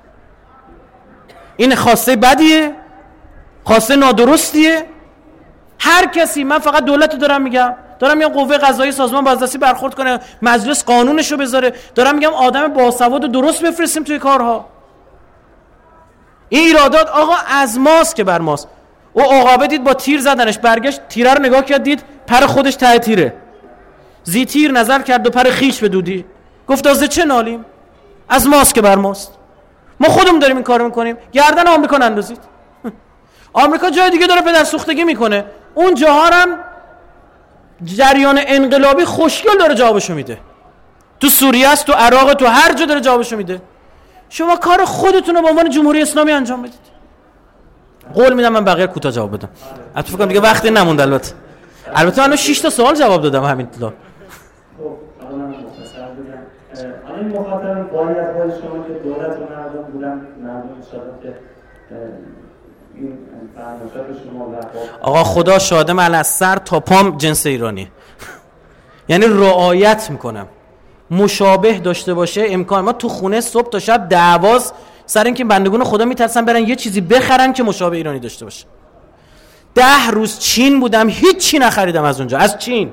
این خواسته بدیه، خواسته نادرستیه. هر کسی، من فقط دولت دارم میگم قوه قضاییه سازمان بازرسی برخورد کنه، مجلس قانونشو بذاره، دارم میگم آدم باسواد و درست بفرستیم توی کارها. این ایرادات آقا از ماست که بر ماست. او عقابه دید با تیر زدنش، برگشت تیره رو نگاه کرد دید پر خودش ته تیره، زی تیر نظر کرد و پر خیش بدودی، گفت از چه نالیم؟ از ماست که بر ماست. ما خودمون داریم این کارو میکنیم. گردن آمریکا نندازید. آمریکا جای دیگه داره پدر سوختگی میکنه، اون جاها هم جریان انقلابی خوشگل داره جوابشو میده. تو سوریه است، تو عراق، تو هر جا داره جوابشو میده. شما کار خودتون رو به عنوان جمهوری اسلامی انجام بدید. قول میدم من بقیه کوتاه جواب بدم. البته فکر کنم دیگه وقتی نموند. البته من 6 تا سوال جواب دادم همین طلا. خب الان من مختصر بگم. الان مخاطب باید از شما که دولت و مردم بودن، مردم ان شاءالله که این فرمایشات شما آقا خدا شاهده من از سر تا پام جنس ایرانی. یعنی رعایت میکنم. مشابه داشته باشه امکان. ما تو خونه صبح تا شب دعواست سر اینکه بندگان خدا میترسن برن یه چیزی بخرن که مشابه ایرانی داشته باشه. 10 روز چین بودم، هیچ چی نخریدم از اونجا، از چین.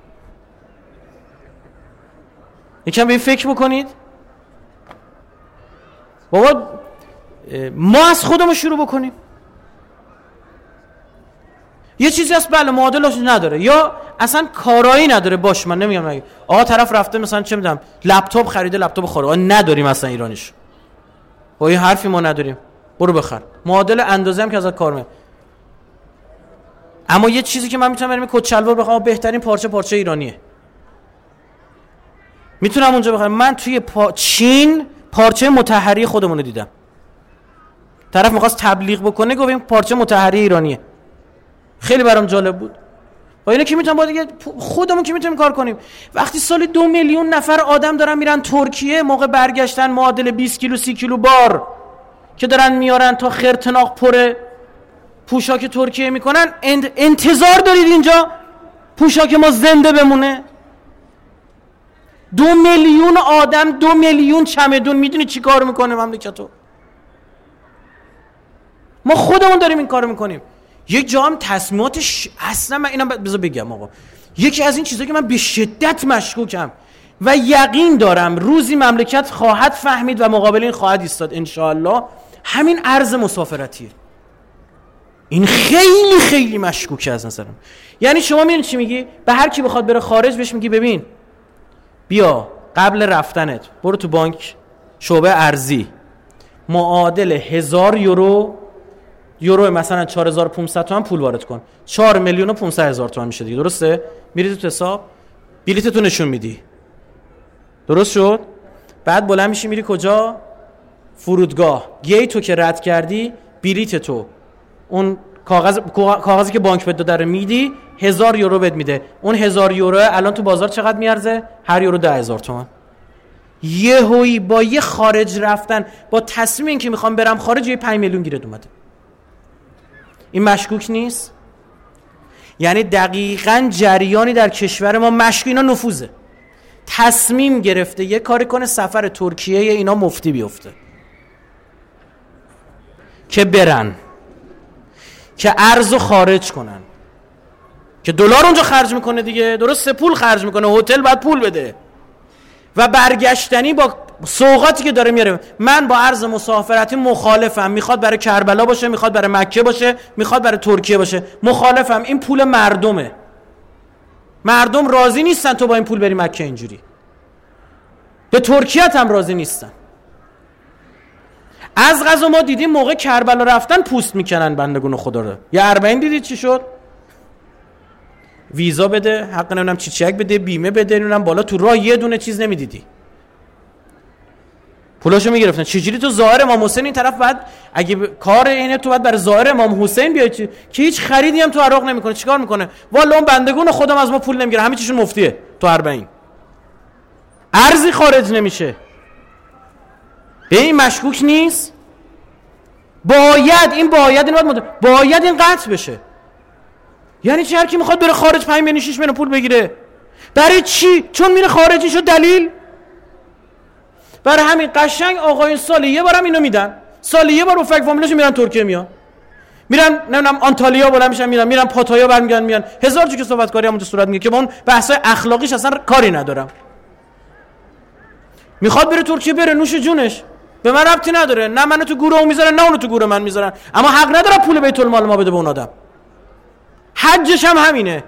یکم به این فکر بکنید. بابا ما از خودمون شروع بکنیم. یه چیزی هست بله معادلش نداره یا اصلا کارایی نداره، باش من نمیگم نگه. آقا طرف رفته مثلا چه میدونم لپتاپ خریده، لپتاپ خارجی نداریم اصلا ایرانیش. با این حرفی ما نداریم، برو بخر. معادل اندازه هم که ازت کار میاد. اما یه چیزی که من میتونم برم کت شلوار بخرم، بهترین پارچه ایرانیه، میتونم اونجا بخرم. من توی چین پارچه مطهری خودمون رو دیدم، طرف می‌خواست تبلیغ بکنه، گفت این پارچه مطهری ایرانیه. خیلی برام جالب بود. با اینا کی میتونم با دیگه خودمون کی میتونیم کار کنیم؟ وقتی سال 2 میلیون نفر آدم دارن میرن ترکیه، موقع برگشتن معادل 20 کیلو 30 کیلو بار که دارن میارن تا خرطناق پر پوشاک ترکیه میکنن، انتظار دارید اینجا پوشاک ما زنده بمونه؟ 2 میلیون آدم، 2 میلیون چمدون، میدونی چی کار میکنه مملکتو؟ ما خودمون داریم این کارو میکنیم. یک جا هم تصمیمات اصلا من اینم بذار بگم آقا، یکی از این چیزایی که من به شدت مشکوکم و یقین دارم روزی مملکت خواهد فهمید و مقابل این خواهد ایستاد انشاءالله، همین ارز مسافرتیه. این خیلی خیلی مشکوکه از نظرم. یعنی شما میدونید چی میگی؟ به هر کی بخواد بره خارج بهش میگی ببین بیا قبل رفتنت برو تو بانک شعبه ارزی معادل 1000 یورو مثلا 4500 تومان پول وارد کن، 4,500,000 تومان میشه دیگه، درسته؟ میری تو حساب بلیتتو نشون میدی، درست شد؟ بعد بلند میشی میری کجا؟ فرودگاه. گیتو که رد کردی بلیتتو اون کاغذی که بانک بده داره میدی، 1000 یورو بهت میده. اون 1000 یورو الان تو بازار چقدر میارزه؟ هر یورو 10,000 تومان. یهویی با یه خارج رفتن، با تصمیم این که میخوام برم خارج، یه 5 میلیون گیرت اومده. این مشکوک نیست؟ یعنی دقیقاً جریانی در کشور ما مشکوک، اینا نفوذه. تصمیم گرفته یه کاری کنه سفر ترکیه اینا مفتی بیفته که برن، که ارزو خارج کنن، که دلار اونجا خرج میکنه دیگه، درسته؟ پول خرج میکنه، هتل باید پول بده و برگشتنی با سوغاتی که داره میاره. من با ارز مسافرتی مخالفم، میخواد برای کربلا باشه، میخواد برای مکه باشه، میخواد برای ترکیه باشه، مخالفم. این پول مردمه، مردم راضی نیستن تو با این پول بری مکه اینجوری، به ترکیه هم راضی نیستن. از قضا ما دیدیم موقع کربلا رفتن پوست میکنن بندگون خدا رو. یا 40 دیدید چی شد؟ ویزا بده، حق نمیدونم چیک بده، بیمه بده، نمیدونم بالا تو راه یه دونه چیز نمیدیدی، پولاشو میگرفتن. چجوری تو ظاهر امام حسین این طرف بعد اگه کار اینه تو بعد برای ظاهر امام حسین بیای که هیچ خریدی هم تو عراق نمیکنه، چیکار میکنه؟ والا اون بندگون خودم از ما پول نمیگیره، همه چیشون مفتیه تو 40 ارزی خارج نمیشه. به این مشکوک نیست؟ باید این باید این قطع بشه. یعنی چه؟ هر کی میخواد بره خارج 5 میلیون 6 میلیون پول بگیره. برای چی؟ چون میره خارجی شد. دلیل؟ برای همین قشنگ آقایون سالی یه بارم اینو میدن، سالی یه بار با فک فامیلاشون میرن ترکیه، میرن نمیدونم آنتالیا بلند میشن میرن پاتایا برمیگردن میان. هزار جو که صحبت کاری همون تو صورت میگه که با اون بحثای اخلاقیش اصلا کاری ندارم. میخواد بره ترکیه بره، نوش جونش، به من ربطی نداره. نه منو تو گوره اون میذارن نه اونو تو گوره من میذارن، اما حق نداره پول بیت المال ما بده به اون آدم. حجش هم همینه.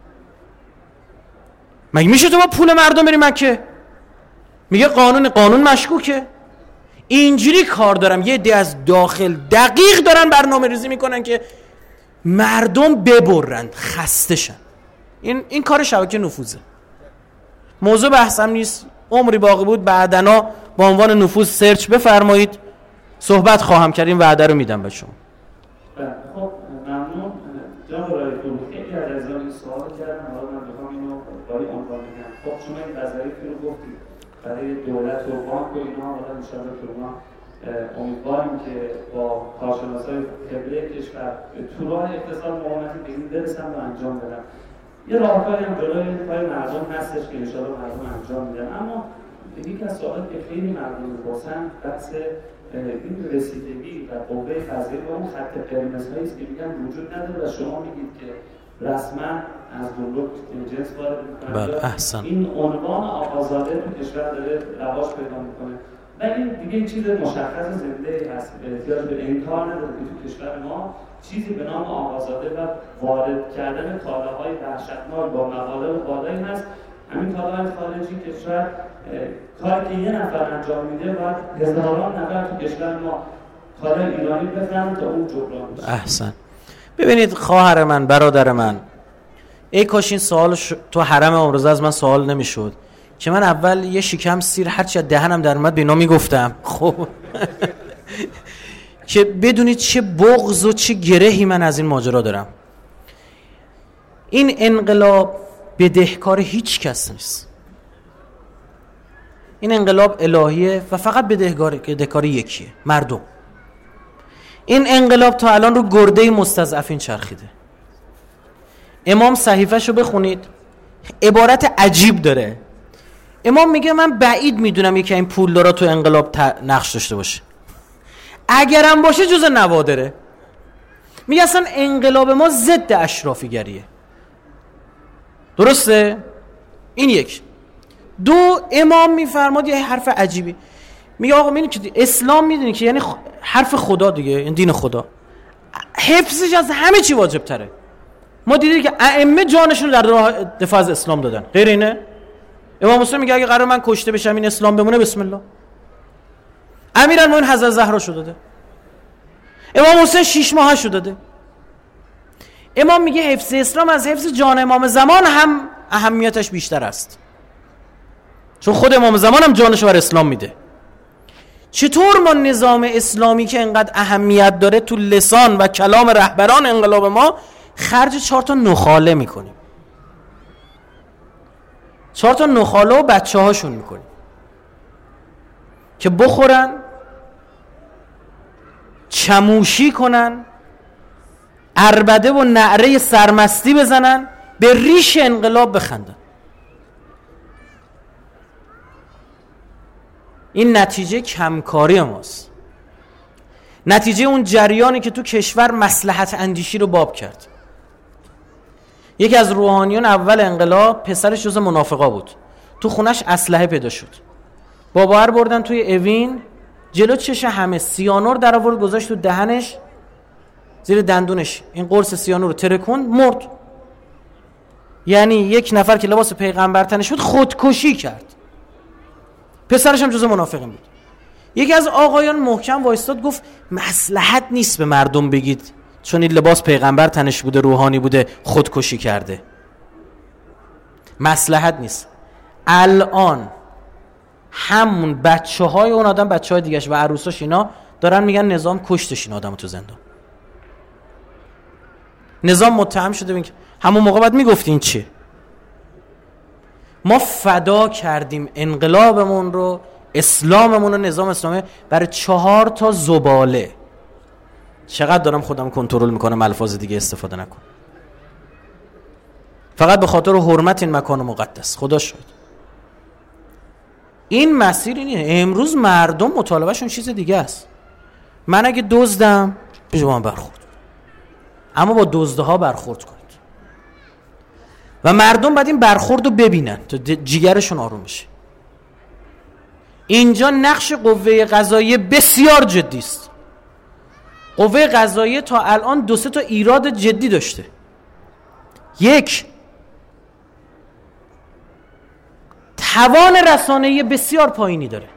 مگه میشه تو با پول مردم بری مکه؟ میگه قانون مشکوکه. اینجوری کار دارم. یه عده از داخل دقیق دارن برنامه ریزی میکنن که مردم ببرن، خسته شن. این کار شبکه نفوذه. موضوع بحثم نیست، عمری باقی بود بعدنا با عنوان نفوذ سرچ بفرمایید، صحبت خواهم کرد. این وعده رو میدم به شما. خب ممنون جناب رایفپور. خیلی از عزیزان سوال کردن، حالا من بخوام اینو برای عنوان بگم. خب شما این وظایفی رو گفتید برای دولت و بانک و اینا، حالا ان شاءالله که اونا امیدواریم که با کارشناسای خبره کشور تو راه اقتصاد معاونتی به این برسن و انجام بدن. یه راهکاری هم جلوی پای مردم هستش که ان شاءالله مردم انجام میدن. اما یکی از سوالاتی که خیلی مردم میپرسن بحث این رسیدگی و قوه قضاییه به اون خط قرمزهایی است که میگن وجود نداره و شما میگید که رسما از گمرک جنس وارد میکنن. بله احسن. این عنوان آقازاده تو کشور داره رواج پیدا میکنه و این دیگه چیز مشخص زنده هست، احتیاج به انکار نداره که تو کشور ما چیزی به نام آقازاده و وارد کردن کالاهای وحشتناک با مقادیر بالایی هست. همین کالاهای خارجی کشور کاری که یه نفر انجام میده و هزاران نفر تو کشور ما کالای ایرانی بفهمن تا اون جبران بشه. احسن. ببینید خواهر من، برادر من، ای کاش این سوال تو حرم امروزه از من سوال نمیشد که من اول یه شکم سیر هرچی دهنم در اومد به اینا میگفتم. خب که بدونید چه بغض و چه گرهی من از این ماجرا دارم. این انقلاب بدهکار هیچ کس نیست. این انقلاب الهیه و فقط بدهکار یکیه، مردم. این انقلاب تا الان رو گرده مستضعفین چرخیده. امام صحیفه‌شو بخونید، عبارت عجیب داره. امام میگه من بعید میدونم یکی این پولدارا تو انقلاب نقش داشته باشه، اگرم باشه جز نوادره. میگه اصلا انقلاب ما ضد اشرافیگریه. درسته؟ این یک. دو، امام میفرماد یه حرف عجیبی، میگه آقا میدونی که اسلام میدونی که یعنی حرف خدا دیگه، این دین خدا، حفظش از همه چی واجب تره. ما دیدیم که ائمه جانشون در راه دفاع از اسلام دادن، غیر اینه؟ امام حسین میگه اگه قرار من کشته بشم این اسلام بمونه بسم الله. امیرالمومنین حضرت زهرا شو داده، امام حسین 6 ماه شو داده. امام میگه حفظ اسلام از حفظ جان امام زمان هم اهمیتش بیشتر است، چون خود امام زمان هم جانشو بر اسلام میده. چطور ما نظام اسلامی که انقدر اهمیت داره تو لسان و کلام رهبران انقلاب ما خرج 4 تا نخاله میکنیم، 4 تا نخاله و بچه هاشون میکنیم که بخورن، چموشی کنن، عربده و نعره سرمستی بزنن، به ریش انقلاب بخندن. این نتیجه کمکاری ماست، نتیجه اون جریانی که تو کشور مصلحت اندیشی رو باب کرد. یکی از روحانیون اول انقلاب پسرش جز منافقا بود، تو خونش اسلحه پیدا شد، باباهر بردن توی اوین، جلو چش همه سیانور در آورد گذاشت تو دهنش، زیر دندونش این قرص سیانور رو ترکون، مرد. یعنی یک نفر که لباس پیغمبر تنش بود خودکشی کرد، پسرش هم جز منافقین بود. یکی از آقایان محکم وایستاد گفت مصلحت نیست به مردم بگید چون این لباس پیغمبر تنش بوده روحانی بوده خودکشی کرده، مصلحت نیست. الان همون بچه های اون آدم، بچه های دیگهش و عروساش اینا دارن میگن نظام کشتش این آدم تو زندان. نظام متهم شده بین. همون موقع بعد میگفتین چیه؟ ما فدا کردیم انقلابمون رو، اسلاممون رو، نظام اسلامی برای 4 تا زباله. چقدر دارم خودم کنترل میکنم الفاظ دیگه استفاده نکن، فقط به خاطر حرمت این مکان مقدس. خدا شد این مسیر اینه. امروز مردم مطالبهشون چیز دیگه است. من اگه دزدم به شما برخورد، اما با دزدها برخورد کنید و مردم بعد این برخورد رو ببینن تا جیگرشون آروم بشه. اینجا نقش قوه قضاییه بسیار جدی است. قوه قضاییه تا الان 2-3 تا ایراد جدی داشته. یک، توان رسانه‌ای بسیار پایینی داره.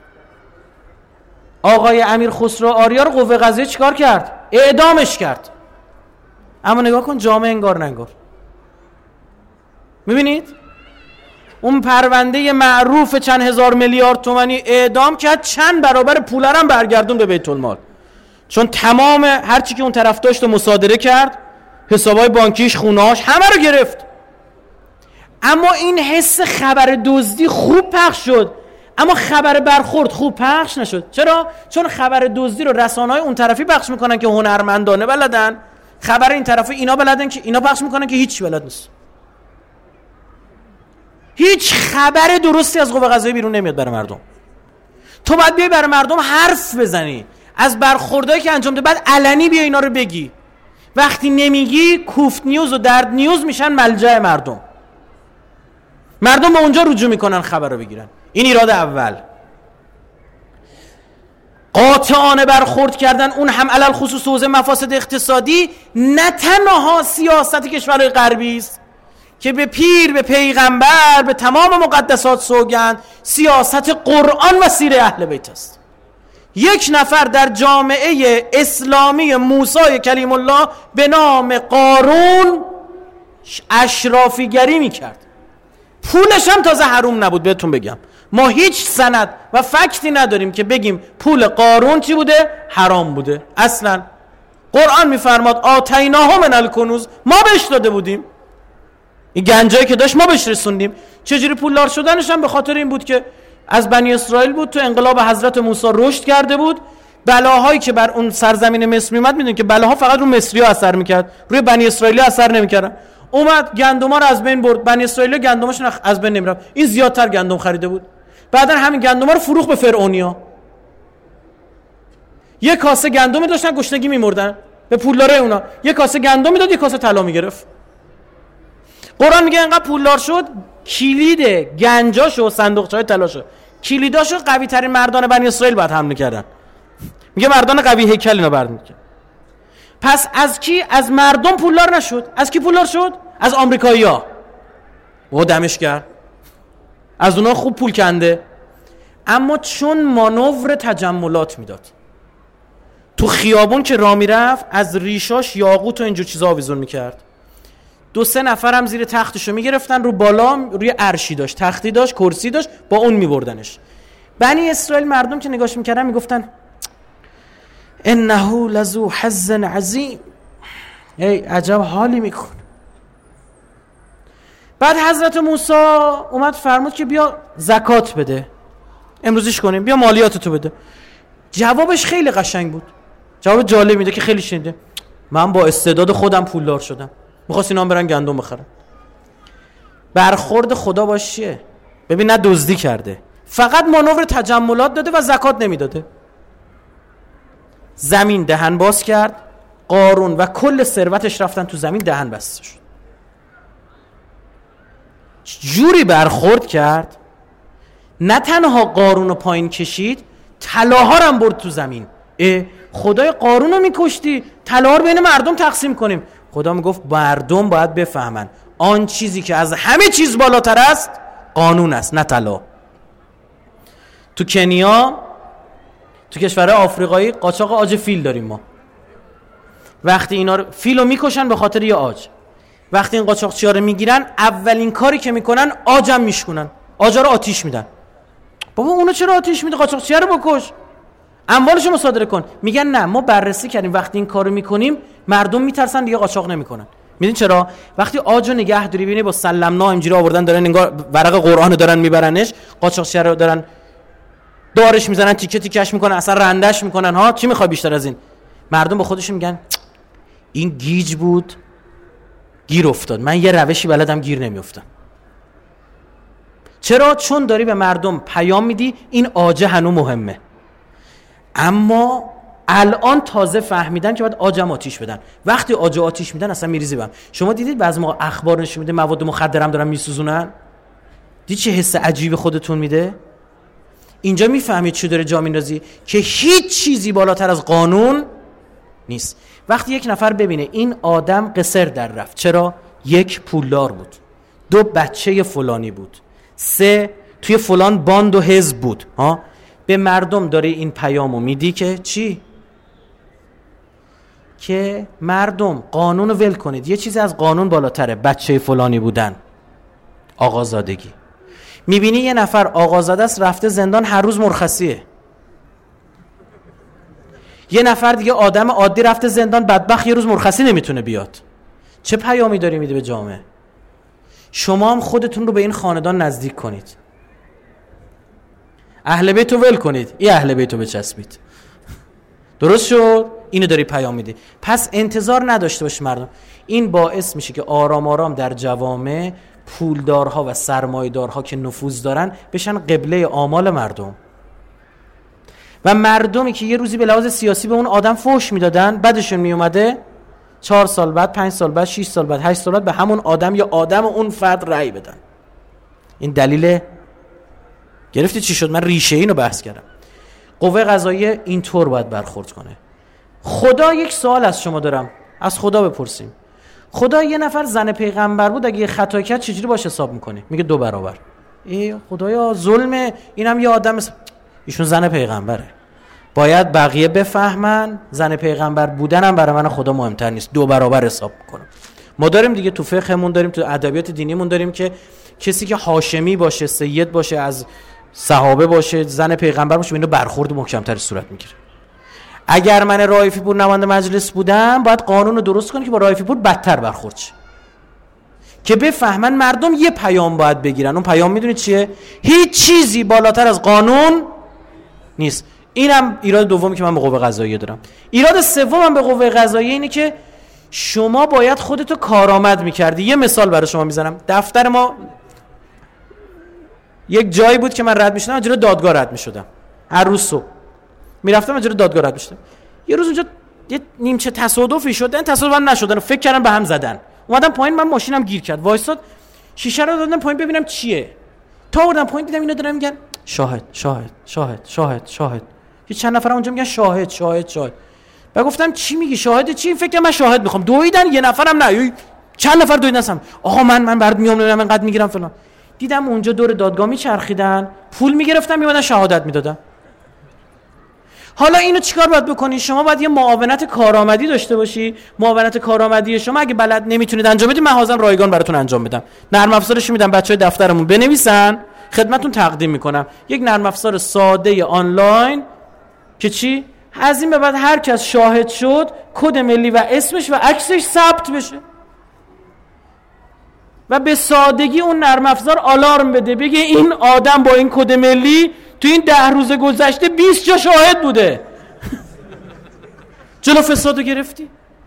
آقای امیر خسرو آریا رو قوه قضاییه چیکار کرد؟ اعدامش کرد. اما نگاه کن جامعه انگار ننگار. میبینید؟ اون پرونده معروف چند هزار میلیارد تومانی اعدام کرد، چند برابر پول هم برگردون به بیت المال، چون تمام هرچی که اون طرف داشت رو مصادره کرد، حسابای بانکیش، خونه‌اش، همه رو گرفت. اما این حس خبر دزدی خوب پخش شد، اما خبر برخورد خوب پخش نشد. چرا؟ چون خبر دزدی رو رسانه‌های اون طرفی پخش میکنن که هنرمندانه بلدن، خبر این طرفی اینا بلدن که اینا پخش میکنن که هیچ بلد نیست. هیچ خبر درستی از قوه قضاییه بیرون نمیاد برای مردم. تو باید بیای برای مردم حرف بزنی از برخوردایی که انجام ده، بعد علنی بیا اینا رو بگی. وقتی نمیگی کوفت نیوز و درد نیوز میشن ملجأ مردم. مردم به اونجا رجوع میکنن خبر رو بگیرن. این ایراد اول. قاطعانه برخورد کردن، اون هم علل خصوص حوزه مفاسد اقتصادی، نه تنها سیاست کشورهای غربی است که به پیر، به پیغمبر، به تمام مقدسات سوگند، سیاست قرآن و سیره اهل بیت است. یک نفر در جامعه اسلامی موسی کلیم الله به نام قارون اشرافیگری میکرد. پولش هم تازه حروم نبود، بهتون بگم ما هیچ سند و فکتی نداریم که بگیم پول قارون چی بوده؟ حرام بوده. اصلا قرآن میفرماد آتیناه من الکنوز، ما بهش داده بودیم، این گنجایی که داشت ما بهش رسوندیم. چجوری پولدار شدنش هم به خاطر این بود که از بنی اسرائیل بود، تو انقلاب حضرت موسی رشد کرده بود، بلاهایی که بر اون سرزمین مصر میومد، میدونید که بلاها فقط رو مصری‌ها اثر میکرد، روی بنی اسرائیلی اثر نمیکردن. اومد گندما رو از بین برد، بنی اسرائیل گندماشون از بین نمیرفت، این زیادتر گندم خریده بود، بعدن همین گندما رو فروخت به فرعونیا. یک کاسه گندم داشتن گشنگی میمردن، به پولدارای اونا یک کاسه گندم میداد، یک کاسه طلا میگرفت. قرآن میگه انقدر پولدار شد، کلید گنجاشو و صندوقچه‌های طلاشو، کلیداشو قوی ترین مردان بنی اسرائیل بعد حمله کردن. میگه مردان قوی هیکل اینا برد میکرد. پس از کی؟ از مردم پولدار نشد. از کی پولدار شد؟ از آمریکایی‌ها. و دمش کرد، از اونا خوب پول کنده. اما چون مانور تجملات میداد، تو خیابون که راه میرفت از ریشاش یاقوت و اینجور چیزا آویزون میکرد. 2-3 نفر هم زیر تختشو میگرفتن، رو بالا روی عرشی داشت، تختی داشت، کرسی داشت، با اون میبردنش. بنی اسرائیل مردم که نگاش میکردن میگفتن انه لذو حظ عظیم، ای عجب حالی میکن. بعد حضرت موسی اومد فرمود که بیا زکات بده، امروزش کنیم، بیا مالیاتتو بده. جوابش خیلی قشنگ بود، جواب جالب میده که خیلی شنیده. من با استعداد خودم پولدار شدم، میخواست اینا هم برن گندم بخرن. برخورد خدا باش چیه؟ ببین نه دزدی کرده، فقط مانور تجملات داده و زکات نمیداده. زمین دهن باز کرد، قارون و کل ثروتش رفتن تو زمین، دهن بسته شد. جوری برخورد کرد نه تنها قارون رو پایین کشید، طلاها رو هم برد تو زمین. خدای قارون رو میکشتی، طلاها رو بین مردم تقسیم کنیم. خدا میگفت مردم باید بفهمن آن چیزی که از همه چیز بالاتر است قانون است، نه طلا. تو کنیا، تو کشورهای آفریقایی قاچاق عاج فیل داریم ما. وقتی اینا رو فیلو میکشن به خاطر یه عاج، وقتی این قاچاقچی‌ها رو میگیرن اولین کاری که میکنن عاجم میشکنن، عاجا رو آتیش میدن. بابا اونو چرا آتیش میده؟ قاچاقچی رو بکش، اموالشو مصادره کن. میگن نه ما بررسی کردیم وقتی این کارو میکنیم مردم میترسن دیگه قاچاق نمیکنن. میدین چرا؟ وقتی عاجو نگه داری ببینی با سلمنا اینجوری آوردن دارن انگار ورق قرآنو دارن میبرنش، قاچاقچی رو دارن دارش میزنن، تیکه تیکش میکنن، اصلا رندش میکنن. ها چی میخوای بیشتر از این؟ مردم با خودشون میگن این گیج بود گیر افتاد، من یه روشی بلدم گیر نمیافتم. چرا؟ چون داری به مردم پیام میدی این عاجه هنو مهمه. اما الان تازه فهمیدن که باید عاجم آتیش بدن. وقتی عاجه آتیش میدن اصلا میریزی بهم. شما دیدید بعضی موقع اخبار نشون میده مواد مخدرم دارن میسوزونن؟ دید چه حس عجیبی خودتون میده؟ اینجا میفهمید چی داره جا میندازی که هیچ چیزی بالاتر از قانون نیست. وقتی یک نفر ببینه این آدم قصر در رفت، چرا؟ 1 پولدار بود، 2 بچه فلانی بود، 3 توی فلان باند و حزب بود. به مردم داره این پیامو میدی که چی؟ که مردم قانونو ول کنید، یه چیزی از قانون بالاتره، بچه فلانی بودن، آقازادگی. میبینی یه نفر آقازاده است رفته زندان، هر روز مرخصیه. یه نفر دیگه آدم عادی رفته زندان، بدبخت یه روز مرخصی نمیتونه بیاد. چه پیامی داری میده به جامعه؟ شما هم خودتون رو به این خاندان نزدیک کنید، اهل بیتو ول کنید، این اهل بیتو بچسبید. درست شد؟ اینو داری پیام میدی. پس انتظار نداشته باش مردم. این باعث میشه که آرام آرام در جوامع پولدارها و سرمایه‌دارها که نفوذ دارن بشن قبله آمال مردم. و مردمی که یه روزی به لحاظ سیاسی به اون آدم فحش میدادن، بعدشون میومده 4 سال بعد، 5 سال بعد، 6 سال بعد، 8 سال بعد به همون آدم یا آدم اون فرد رأی بدن. این دلیل گرفتی چی شد؟ من ریشه اینو بحث کردم. قوه قضاییه اینطور باید برخورد کنه. خدا یک سوال از شما دارم، از خدا بپرسیم. خدا یه نفر زن پیغمبر بود، اگه یه خطا کرد چجوری باش حساب میکنه؟ میگه 2 برابر. خدایا ظلمه، اینم یه آدم ایشون زن پیغمبره. باید بقیه بفهمن زن پیغمبر بودنم برای من خدا مهمتر نیست، 2 برابر حساب میکنم. ما داریم دیگه تو فقهمون داریم، تو ادبیات دینیمون داریم که کسی که هاشمی باشه، سید باشه، از صحابه باشه، زن پیغمبر باشه، اینو برخورد محکم‌تر صورت میگیره. اگر من رائفی پور نماینده مجلس بودم باید قانون رو درست کنی که با رائفی پور بدتر برخورد شه، که بفهمن مردم یه پیام باید بگیرن. اون پیام میدونید چیه؟ هیچ چیزی بالاتر از قانون نیست. اینم ایراد دومی که من به قوه قضاییه دارم. ایراد سومم به قوه قضاییه اینه که شما باید خودتو کارآمد میکردی. یه مثال برای شما میزنم. دفتر ما یک جایی بود که من رد میشدم، جلوی دادگاه رد میشدم. هر روز صبح میرفتم جلوی دادگاه رد میشدم. یه روز اونجا یه نیمچه تصادفی شد. این تصادف نشدن، فکر کردن به هم زدن. اومدم پایین، من ماشینم گیر کرد. وایساد شیشه رو دادم پایین ببینم چیه. تا آوردم پایین دیدم اینا دارن میگن شاهد شاهد شاهد شاهد شاهد. یه چند نفر اونجا میگن شاهد شاهد شاهد. بعد گفتم چی میگی؟ شاهد چی؟ فکر کنم من شاهد میخوام. دویدن، یه نفرم نه، چند نفر دویدن هستم. آقا من برات میام، نمیدونم اینقدر میگیرم فلان. دیدم اونجا دور دادگاه میچرخیدن، پول میگرفتن، میومدن شهادت میدادن. حالا اینو چیکار باید بکنی؟ شما باید یه معاونت کارآمدی داشته باشی. معاونت کارآمدی شما اگه بلد نمیتونید انجام بدید، من حاضرم رایگان براتون انجام بدم. نرم افزارش میدم، بچهای دفترمون بنویسن، خدمتتون تقدیم میکنم. یک نرم افزار ساده آنلاین که چی؟ از این به بعد هر کس شاهد شد کد ملی و اسمش و عکسش ثبت بشه و به سادگی اون نرم افزار آلارم بده، بگه این آدم با این کد ملی تو این 10 روز گذشته 20 جا شاهد بوده. جلو فسادو گرفتی.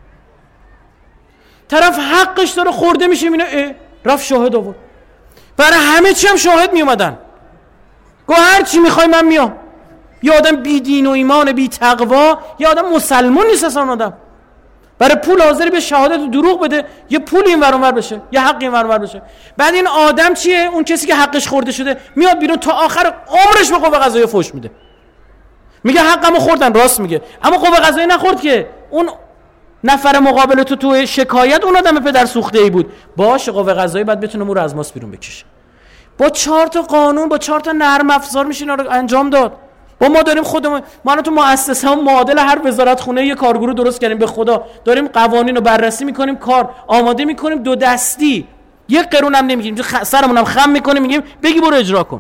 طرف حقش داره خورده میشه، اینه رفت شاهد آورد. برای همه چی هم شاهد میومدن. گفت هر چی میخوای من میام. یه آدم بی دین و ایمان، بی تقوا، یه آدم مسلمون نیست اصلا. آدم برای پول حاضر به شهادت و دروغ بده، یه پول این ور اون ور بشه، یه حق این ور اون ور بشه. بعد این آدم چیه؟ اون کسی که حقش خورده شده میاد بیرون، تا آخر عمرش به قوه قضاییه فحش میده، میگه حقمو خوردن. راست میگه، اما قوه قضاییه نخورد که. اون نفر مقابل تو شکایت اون آدم پدر سوخته ای بود. باشه، قوه قضاییه بعد بتونه مو از ماست بیرون بکشه. با 4 تا قانون، با 4 تا نرم افزار میشه اینا رو انجام داد. ما داریم خودمون، ما تو مؤسسه هم معادل هر وزارت خونه یه کارگروه درست کردیم. به خدا داریم قوانین رو بررسی میکنیم، کار آماده میکنیم، 2 دستی، یه قرون هم نمیگیریم، سرمون هم خم میکنیم، میگیم بگی برو اجرا کن.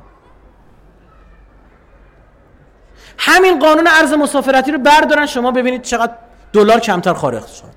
همین قانون ارز مسافرتی رو بردارن، شما ببینید چقدر دلار کمتر خارج شد.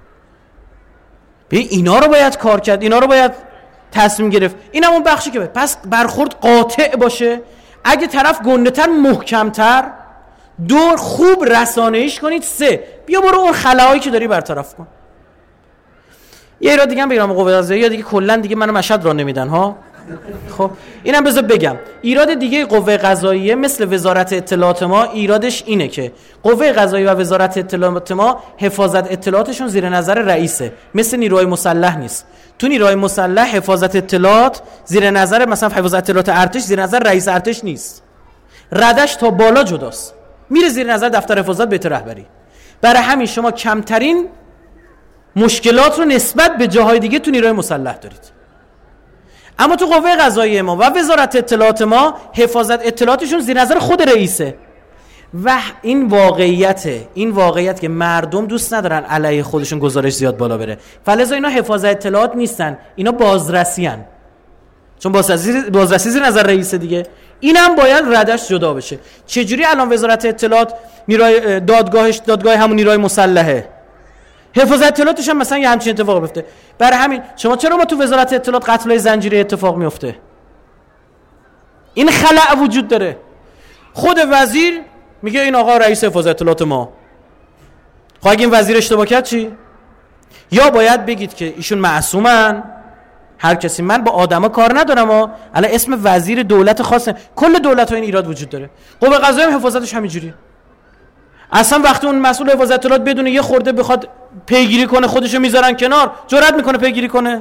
ببین اینا رو باید کار کرد، اینا رو باید تصمیم گرفت. اینم اون بخشی که پس برخورد قاطع باشه. اگه طرف گنده‌تر، محکم‌تر، 2 خوب رسانه‌ایش کنید. 3 بیا برو اون خلاهایی که داری برطرف کن. یه ایراد دیگه هم بگم قوه قضاییه دیگه، کلا دیگه منو مشهد را نمیدن ها. خب اینم بذار بگم. ایراد دیگه قوه قضاییه مثل وزارت اطلاعات ما، ایرادش اینه که قوه قضاییه و وزارت اطلاعات ما حفاظت اطلاعاتشون زیر نظر رئیسه، مثل نیروهای مسلح نیست. تو نیروهای مسلح حفاظت اطلاعات زیر نظر، مثلا حفاظت اطلاعات ارتش زیر نظر رئیس ارتش نیست، ردش تا بالا جداست، میره زیر نظر دفتر حفاظت بیت رهبری. برای همین شما کمترین مشکلات رو نسبت به جاهای دیگه تو نیروهای مسلح دارید. اما تو قوه قضاییه ما و وزارت اطلاعات ما حفاظت اطلاعاتشون زیر نظر خود رئیسه و این واقعیت که مردم دوست ندارن علیه خودشون گزارش زیاد بالا بره، فلذا اینا حفاظت اطلاعات نیستن، اینا بازرسی ان، چون بازرسی زیر نظر رئیسه دیگه. اینم باید ردش جدا بشه. چجوری الان وزارت اطلاعات نیروی دادگاه همون نیروی مسلحه، حفاظت اطلاعاتش هم مثلا یه همچین اتفاق بیفته. برای همین شما چرا ما تو وزارت اطلاعات قتل‌های زنجیره اتفاق میفته؟ این خلأ وجود داره. خود وزیر میگه این آقا رئیس حفاظت اطلاعات ما. خب اگه این وزیر اشتباه کرد چی؟ یا باید بگید که ایشون معصومن، هر کسی، من با آدما کار ندارم ها. الان اسم وزیر دولت خاصه، کل دولت‌ها این ایراد وجود داره. قوه قضاییه هم حفاظتش همینجوریه. اصلا وقتی اون مسئول حفاظت اطلاعات بدونه یه خورده بخواد پیگیری کنه، خودشو میذارن کنار، جرئت میکنه پیگیری کنه؟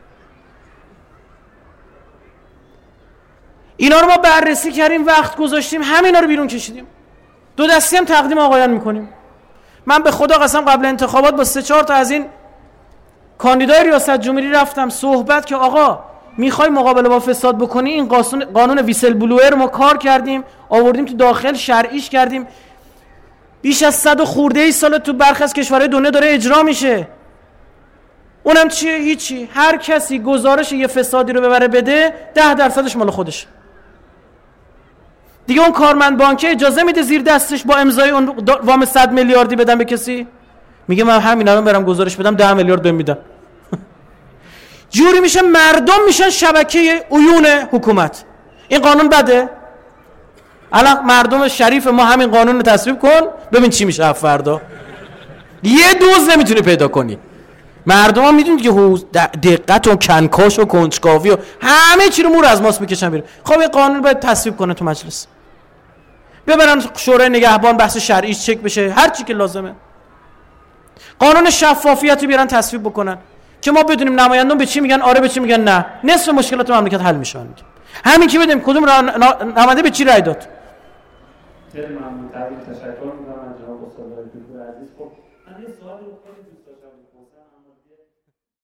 اینا رو ما بررسی کردیم، وقت گذاشتیم، همینا رو بیرون کشیدیم، 2 دستی هم تقدیم آقایان میکنیم. من به خدا قسم قبل انتخابات با 3-4 تا از این کاندیدای ریاست جمهوری رفتم صحبت که آقا میخوای مقابله با فساد بکنی، این قانون ویسل بلوئر ما کار کردیم، آوردیم تو داخل، شرعیش کردیم، بیش از 100 خورده ای سال تو برخی از کشورهای دنیا داره اجرا میشه. اونم چیه؟ هیچی. هر کسی گزارش یه فسادی رو ببره بده 10% مال خودش. دیگه اون کارمند بانک اجازه میده زیر دستش با امضای اون وام 100 میلیاردی بدم به کسی؟ میگه من همین الان برم گزارش بدم 10 میلیارد بهم میدم. جوری میشه مردم میشن شبکه عیون حکومت. این قانون بده؟ الان مردم شریف ما همین قانون رو تصویب کن ببین چی میشه فردا. یه دوز نمیتونی پیدا کنی. مردم ها میدونید که دقت و کنکاش و کنجکاوی و همه چی رو مور از ماست میکشن بیرون. خب این قانون باید تصویب کنه تو مجلس، ببرن شورای نگهبان بحث شرعیش چک بشه، هر چی که لازمه. قانون شفافیت رو بیارن تصویب بکنن که ما بدونیم نمایندگان به چی میگن آره به چی میگن نه. نصف مشکلات مملکت حل میشه. همین که بدونیم کدوم نماینده به چی رأی داد. خیلی ممنون.